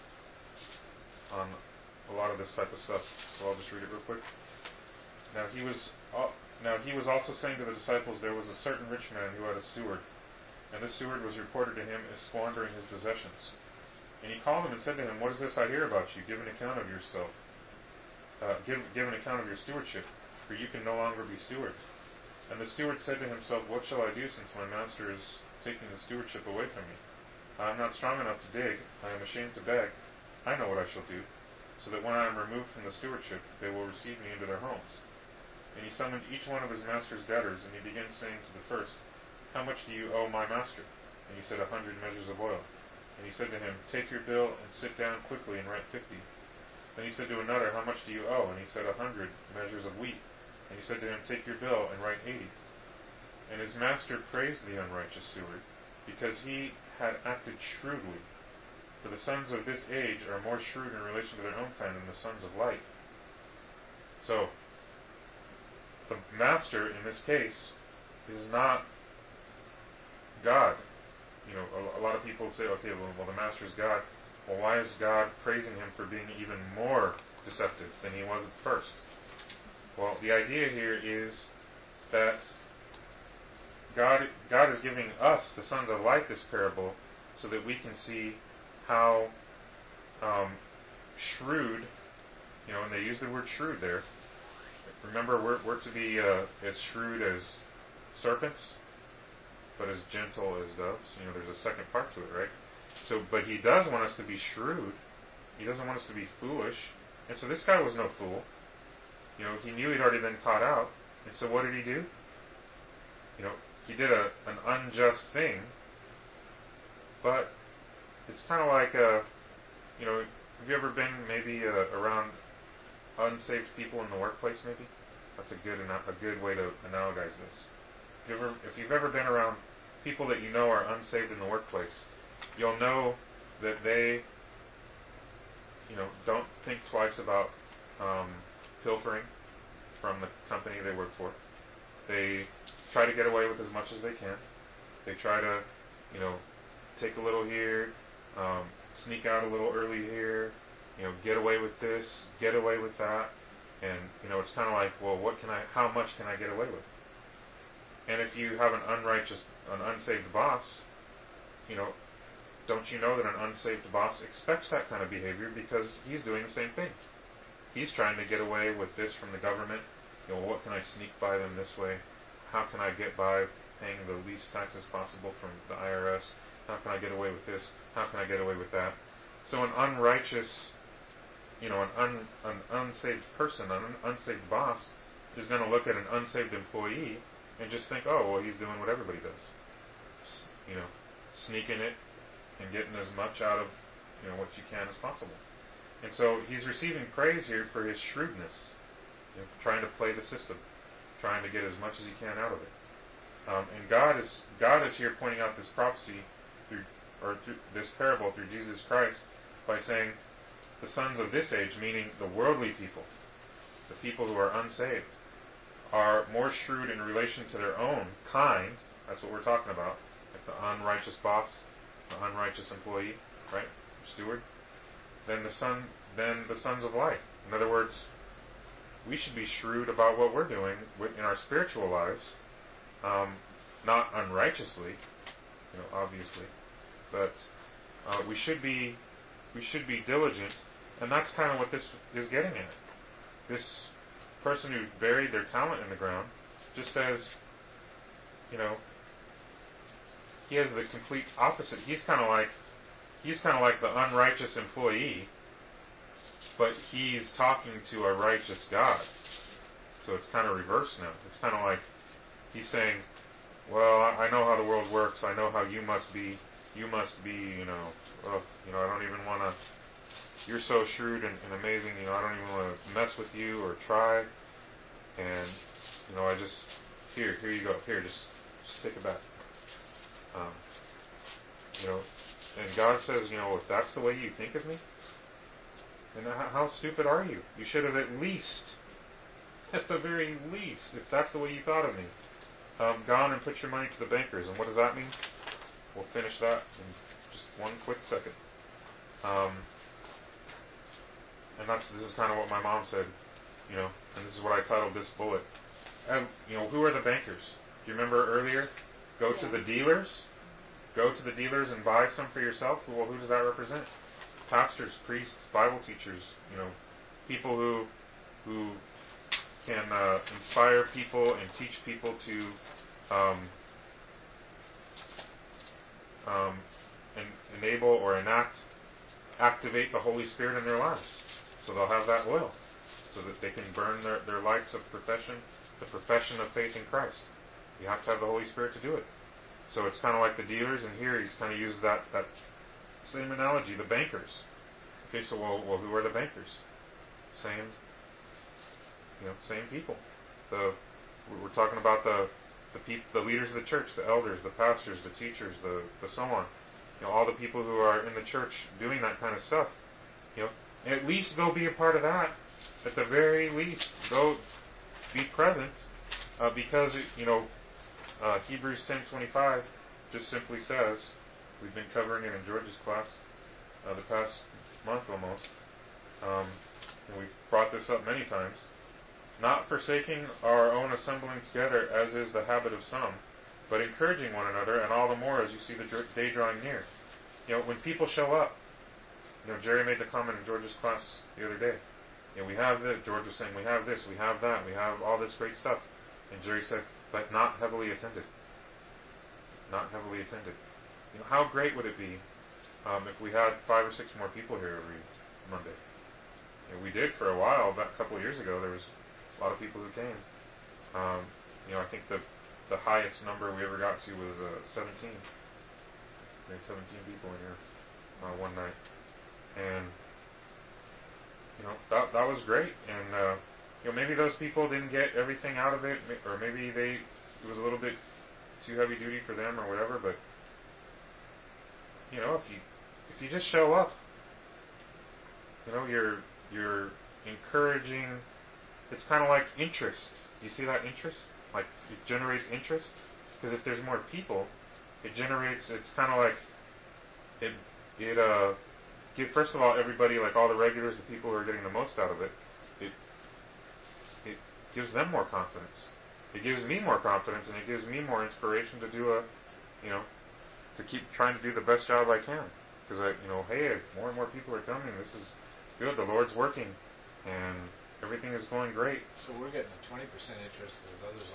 on a lot of this type of stuff. So I'll just read it real quick. Now he was, uh, now he was also saying to the disciples, there was a certain rich man who had a steward, and this steward was reported to him as squandering his possessions. And he called him and said to him, what is this I hear about you? Give an account of yourself. Uh, give, give an account of your stewardship, for you can no longer be steward. And the steward said to himself, what shall I do, since my master is taking the stewardship away from me? I am not strong enough to dig. I am ashamed to beg. I know what I shall do, so that when I am removed from the stewardship, they will receive me into their homes. And he summoned each one of his master's debtors, and he began saying to the first, how much do you owe my master? And he said, a hundred measures of oil. And he said to him, take your bill and sit down quickly and write fifty. Then he said to another, how much do you owe? And he said, a hundred measures of wheat. And he said to him, take your bill and write eighty. And his master praised the unrighteous steward, because he had acted shrewdly. For the sons of this age are more shrewd in relation to their own kind than the sons of light. So, the master in this case is not God. You know, a, a lot of people say, okay, well, well, the master is God. Well, why is God praising him for being even more deceptive than he was at first? Well, the idea here is that God, God is giving us, the sons of light, this parable so that we can see how um, shrewd, you know, and they use the word shrewd there. Remember, we're, we're to be uh, as shrewd as serpents, but as gentle as doves. You know, there's a second part to it, right? So, but he does want us to be shrewd. He doesn't want us to be foolish. And so this guy was no fool. You know, he knew he'd already been caught out. And so what did he do? You know, he did a, an unjust thing. But it's kind of like, uh, you know, have you ever been maybe uh, around unsaved people in the workplace, maybe? That's a good a good way to analogize this. If, you ever, if you've ever been around people that you know are unsaved in the workplace, you'll know that they, you know, don't think twice about um, pilfering from the company they work for. They try to get away with as much as they can. They try to, you know, take a little here, um, sneak out a little early here, you know, get away with this, get away with that, and you know, it's kind of like, well, what can I, how much can I get away with? And if you have an unrighteous, an unsaved boss, you know, don't you know that an unsaved boss expects that kind of behavior because he's doing the same thing. He's trying to get away with this from the government. You know, what can I sneak by them this way? How can I get by paying the least taxes possible from the I R S? How can I get away with this? How can I get away with that? So an unrighteous, you know, an, un, an unsaved person, an unsaved boss, is going to look at an unsaved employee and just think, oh, well, he's doing what everybody does. You know, sneaking it and getting as much out of, you know, what you can as possible. And so he's receiving praise here for his shrewdness, you know, trying to play the system, trying to get as much as he can out of it. Um, and God is God is here pointing out this prophecy through, or through this parable through Jesus Christ by saying the sons of this age, meaning the worldly people, the people who are unsaved, are more shrewd in relation to their own kind. That's what we're talking about, like the unrighteous boss, the unrighteous employee, right, steward, than the son, than the sons of light. In other words, we should be shrewd about what we're doing in our spiritual lives, um, not unrighteously, you know, obviously, but uh, we should be we should be diligent, and that's kind of what this is getting at. This person who buried their talent in the ground just says, you know, he has the complete opposite. He's kind of like he's kind of like the unrighteous employee, but he's talking to a righteous God. So it's kind of reversed now. It's kind of like he's saying, well, I know how the world works. I know how you must be. You must be, you know, oh, you know, I don't even want to, you're so shrewd and, and amazing, you know, I don't even want to mess with you or try. And, you know, I just, here, here you go. Here, just, just take it back. Um, you know, and God says, you know, if that's the way you think of me, then how, how stupid are you? You should have at least, at the very least, if that's the way you thought of me, um, gone and put your money to the bankers. And what does that mean? We'll finish that in just one quick second. Um, and that's this is kind of what my mom said, you know, and this is what I titled this bullet. And, you know, who are the bankers? Do you remember earlier? Go Yeah. to the dealers. Go to the dealers and buy some for yourself. Well, who does that represent? Pastors, priests, Bible teachers. You know, people who who can uh, inspire people and teach people to um, um, en- enable or enact, activate the Holy Spirit in their lives. So they'll have that oil, so that they can burn their, their lights of profession, the profession of faith in Christ. You have to have the Holy Spirit to do it. So it's kind of like the dealers, and here he's kind of used that, that same analogy, the bankers. Okay, so well, well, who are the bankers? Same, you know, same people. The we're talking about the the peop, the leaders of the church, the elders, the pastors, the teachers, the the so on. You know, all the people who are in the church doing that kind of stuff. You know, at least go be a part of that. At the very least, go be present, uh, because it, you know. Uh, Hebrews ten twenty-five just simply says, we've been covering it in George's class uh, the past month almost, um, and we've brought this up many times, not forsaking our own assembling together as is the habit of some, but encouraging one another, and all the more as you see the day drawing near. You know, when people show up, you know, Jerry made the comment in George's class the other day, you know, we have this, George was saying, we have this, we have that, we have all this great stuff, and Jerry said, but not heavily attended. Not heavily attended. You know, how great would it be um, if we had five or six more people here every Monday? You know, we did for a while. About a couple of years ago, there was a lot of people who came. Um, you know, I think the the highest number we ever got to was uh, seventeen. We had seventeen people in here uh, one night, and you know that that was great. And uh, you know, maybe those people didn't get everything out of it, or maybe they it was a little bit too heavy duty for them, or whatever. But you know, if you if you just show up, you know, you're you're encouraging. It's kind of like interest. Do you see that interest? Like it generates interest, because if there's more people, it generates. It's kind of like it it uh. Give, first of all, everybody, like all the regulars, the people who are getting the most out of it, it it gives them more confidence. It gives me more confidence, and it gives me more inspiration to do a, you know, to keep trying to do the best job I can. Because I, you know, hey, more and more people are coming. This is good. The Lord's working, and everything is going great. So we're getting a twenty percent interest, as others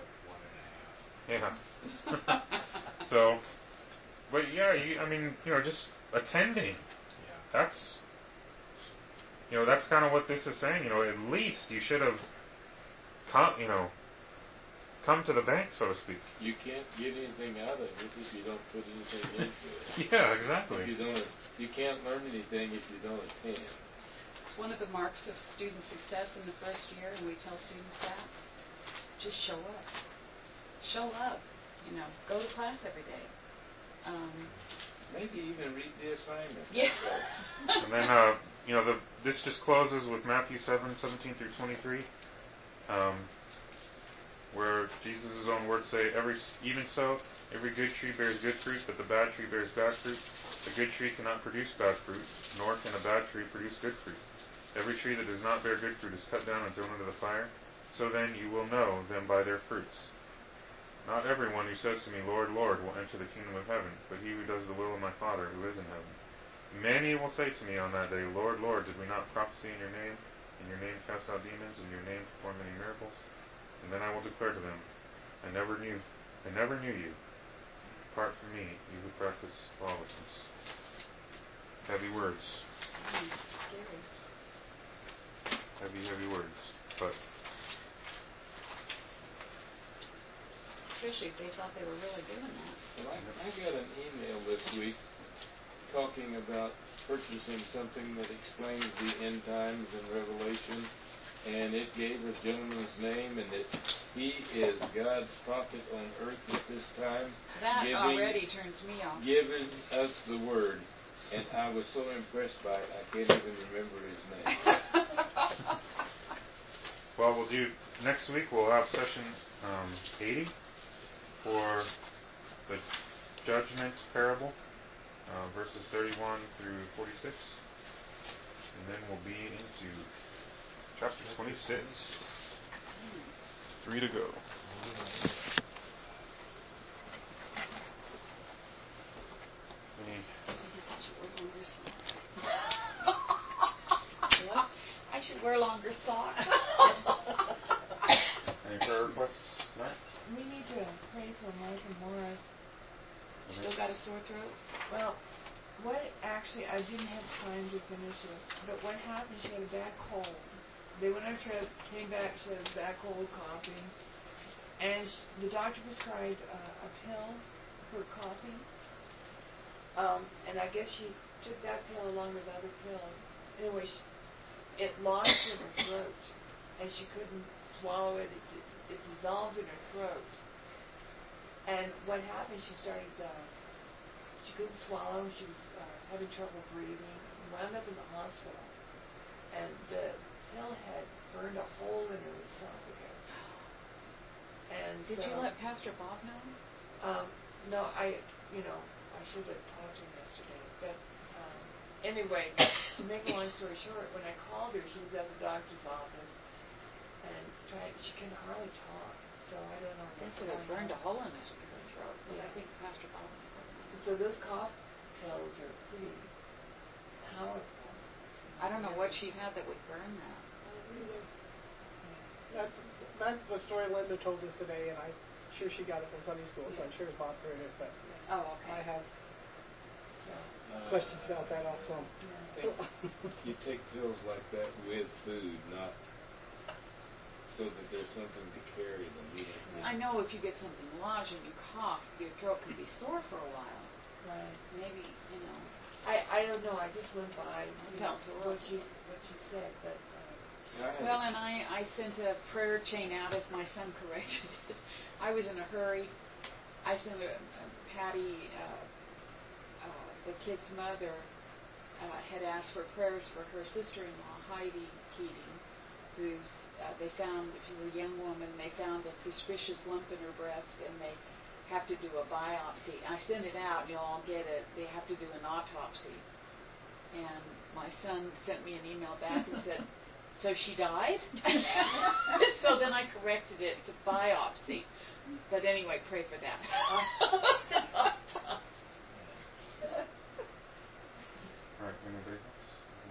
only got one and a half. Yeah. So, but yeah, you, I mean, you know, just attending. Yeah. That's, you know, that's kind of what this is saying. You know, at least you should have come, you know, come to the bank, so to speak. You can't get anything out of it if you don't put anything into it. Yeah, exactly. If you don't, you can't learn anything if you don't attend. It's one of the marks of student success in the first year, and we tell students that. Just show up. Show up. You know, go to class every day. Um, Maybe even read the assignment. Yeah. And then, uh, you know, the, this just closes with Matthew seven, seventeen through twenty-three, um, where Jesus' own words say, "Every even so, every good tree bears good fruit, but the bad tree bears bad fruit. A good tree cannot produce bad fruit, nor can a bad tree produce good fruit. Every tree that does not bear good fruit is cut down and thrown into the fire. So then you will know them by their fruits. Not everyone who says to me, Lord, Lord, will enter the kingdom of heaven, but he who does the will of my Father who is in heaven. Many will say to me on that day, Lord, Lord, did we not prophesy in your name? In your name cast out demons, in your name perform many miracles? And then I will declare to them, I never knew, I never knew you. Depart from me, you who practice lawlessness." Heavy words. mm, scary. Heavy, heavy words. But especially if they thought they were really doing that. Well, I, I got an email this week talking about purchasing something that explains the end times in Revelation, and it gave a gentleman's name, and that he is God's prophet on earth at this time. That giving, already turns me off. Giving us the word, and I was so impressed by it, I can't even remember his name. Well, we'll do next week. We'll have session um, eighty for the judgment parable, uh, verses thirty-one through forty-six, and then we'll be into chapter twenty-six. Three to go. Any What? I should wear longer socks. Any prayer requests tonight? We need to pray for Martha Morris. Still got a sore throat? Well, what actually, I didn't have time to finish it, but what happened, she had a bad cold. They went on a trip, came back, she had a bad cold, coughing, and sh- the doctor prescribed uh, a pill for coughing. Um, and I guess she took that pill along with other pills. Anyway, she, it lodged in her throat, and she couldn't swallow it. It, it dissolved in her throat. And what happened, she started, uh, she couldn't swallow, she was uh, having trouble breathing, wound up in the hospital. And the pill had burned a hole in her esophagus. And Did so, you let Pastor Bob know? Um, no, I, you know, I should have talked to him yesterday. But um, anyway, to make a long story short, when I called her, she was at the doctor's office, and tried, she can hardly talk. So I don't know. They what's said it going burned on. a hole in her her throat, but Yeah. I think Pastor Bob knows. And so those cough pills are pretty powerful. I don't know what she had that would burn that. That's that's the story Linda told us today, and I'm sure she got it from Sunday school, so I'm sure Bob's heard it, but Oh, okay. I have So, Uh, questions about that also. yeah. You take pills like that with food, not so that there's something to carry them. You know. I know if you get something lodged and you cough, your throat can be sore for a while. Right. Maybe, you know. I, I don't know. I just went by you know, Sounds a what little- you what you said, but um, I had Well, a- and I, I sent a prayer chain out as my son corrected it. I was in a hurry. I sent a, a Patty, uh, uh, the kid's mother, uh, had asked for prayers for her sister-in-law, Heidi Keating, who's, uh, they found, she's a young woman, they found a suspicious lump in her breast, and they have to do a biopsy. I sent it out, you'll all get it. They have to do an autopsy. And my son sent me an email back and said, so she died? So then I corrected it to biopsy. But anyway, pray for that. All right, anybody else?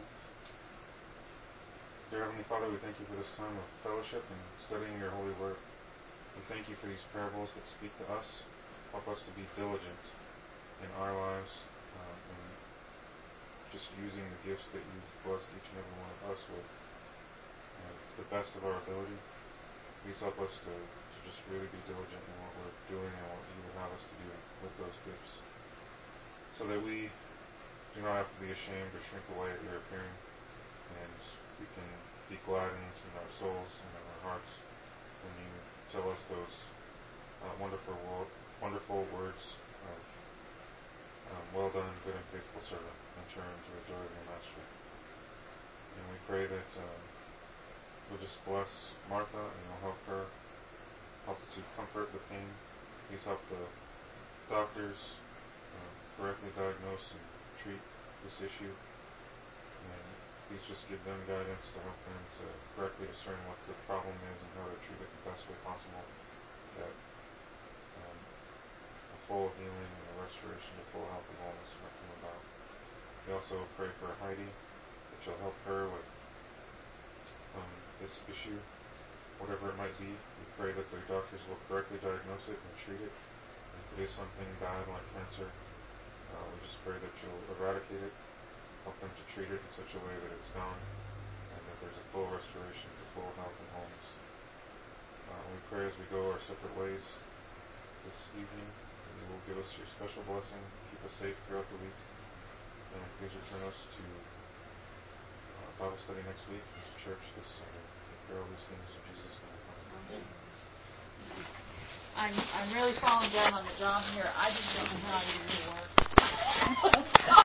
Dear Heavenly Father, we thank you for this time of fellowship and studying your holy word. We thank you for these parables that speak to us. Help us to be diligent in our lives um, and just using the gifts that you've blessed each and every one of us with uh, to the best of our ability. Please help us to, to just really be diligent in what we're doing and what you would have us to do with those gifts, so that we do not have to be ashamed or shrink away at your appearing, and we can be gladdened in our souls and in our hearts when you tell us those uh, wonderful, wo- wonderful words of um, well done, good and faithful servant, enter into the joy of your master. And we pray that uh, you'll just bless Martha and you'll help her, help to comfort the pain. Please help the doctors uh, correctly diagnose and treat this issue. And please just give them guidance to help them to correctly discern what the problem is and how to treat it the best way possible. That um, a full healing and a restoration to full health and wholeness might come about. We also pray for Heidi, that you'll help her with um, this issue, whatever it might be. We pray that the doctors will correctly diagnose it and treat it. And if it is something bad like cancer, uh, we just pray that you'll eradicate it, help them to treat it in such a way that it's gone, and that there's a full restoration to full health and wholeness. Uh, we pray as we go our separate ways this evening, and you will give us your special blessing, keep us safe throughout the week, and please return us to uh, Bible study next week, and to church this Sunday. We pray all these things in Jesus' name. Amen. I'm I'm really falling down on the job here. I just don't know how you do work.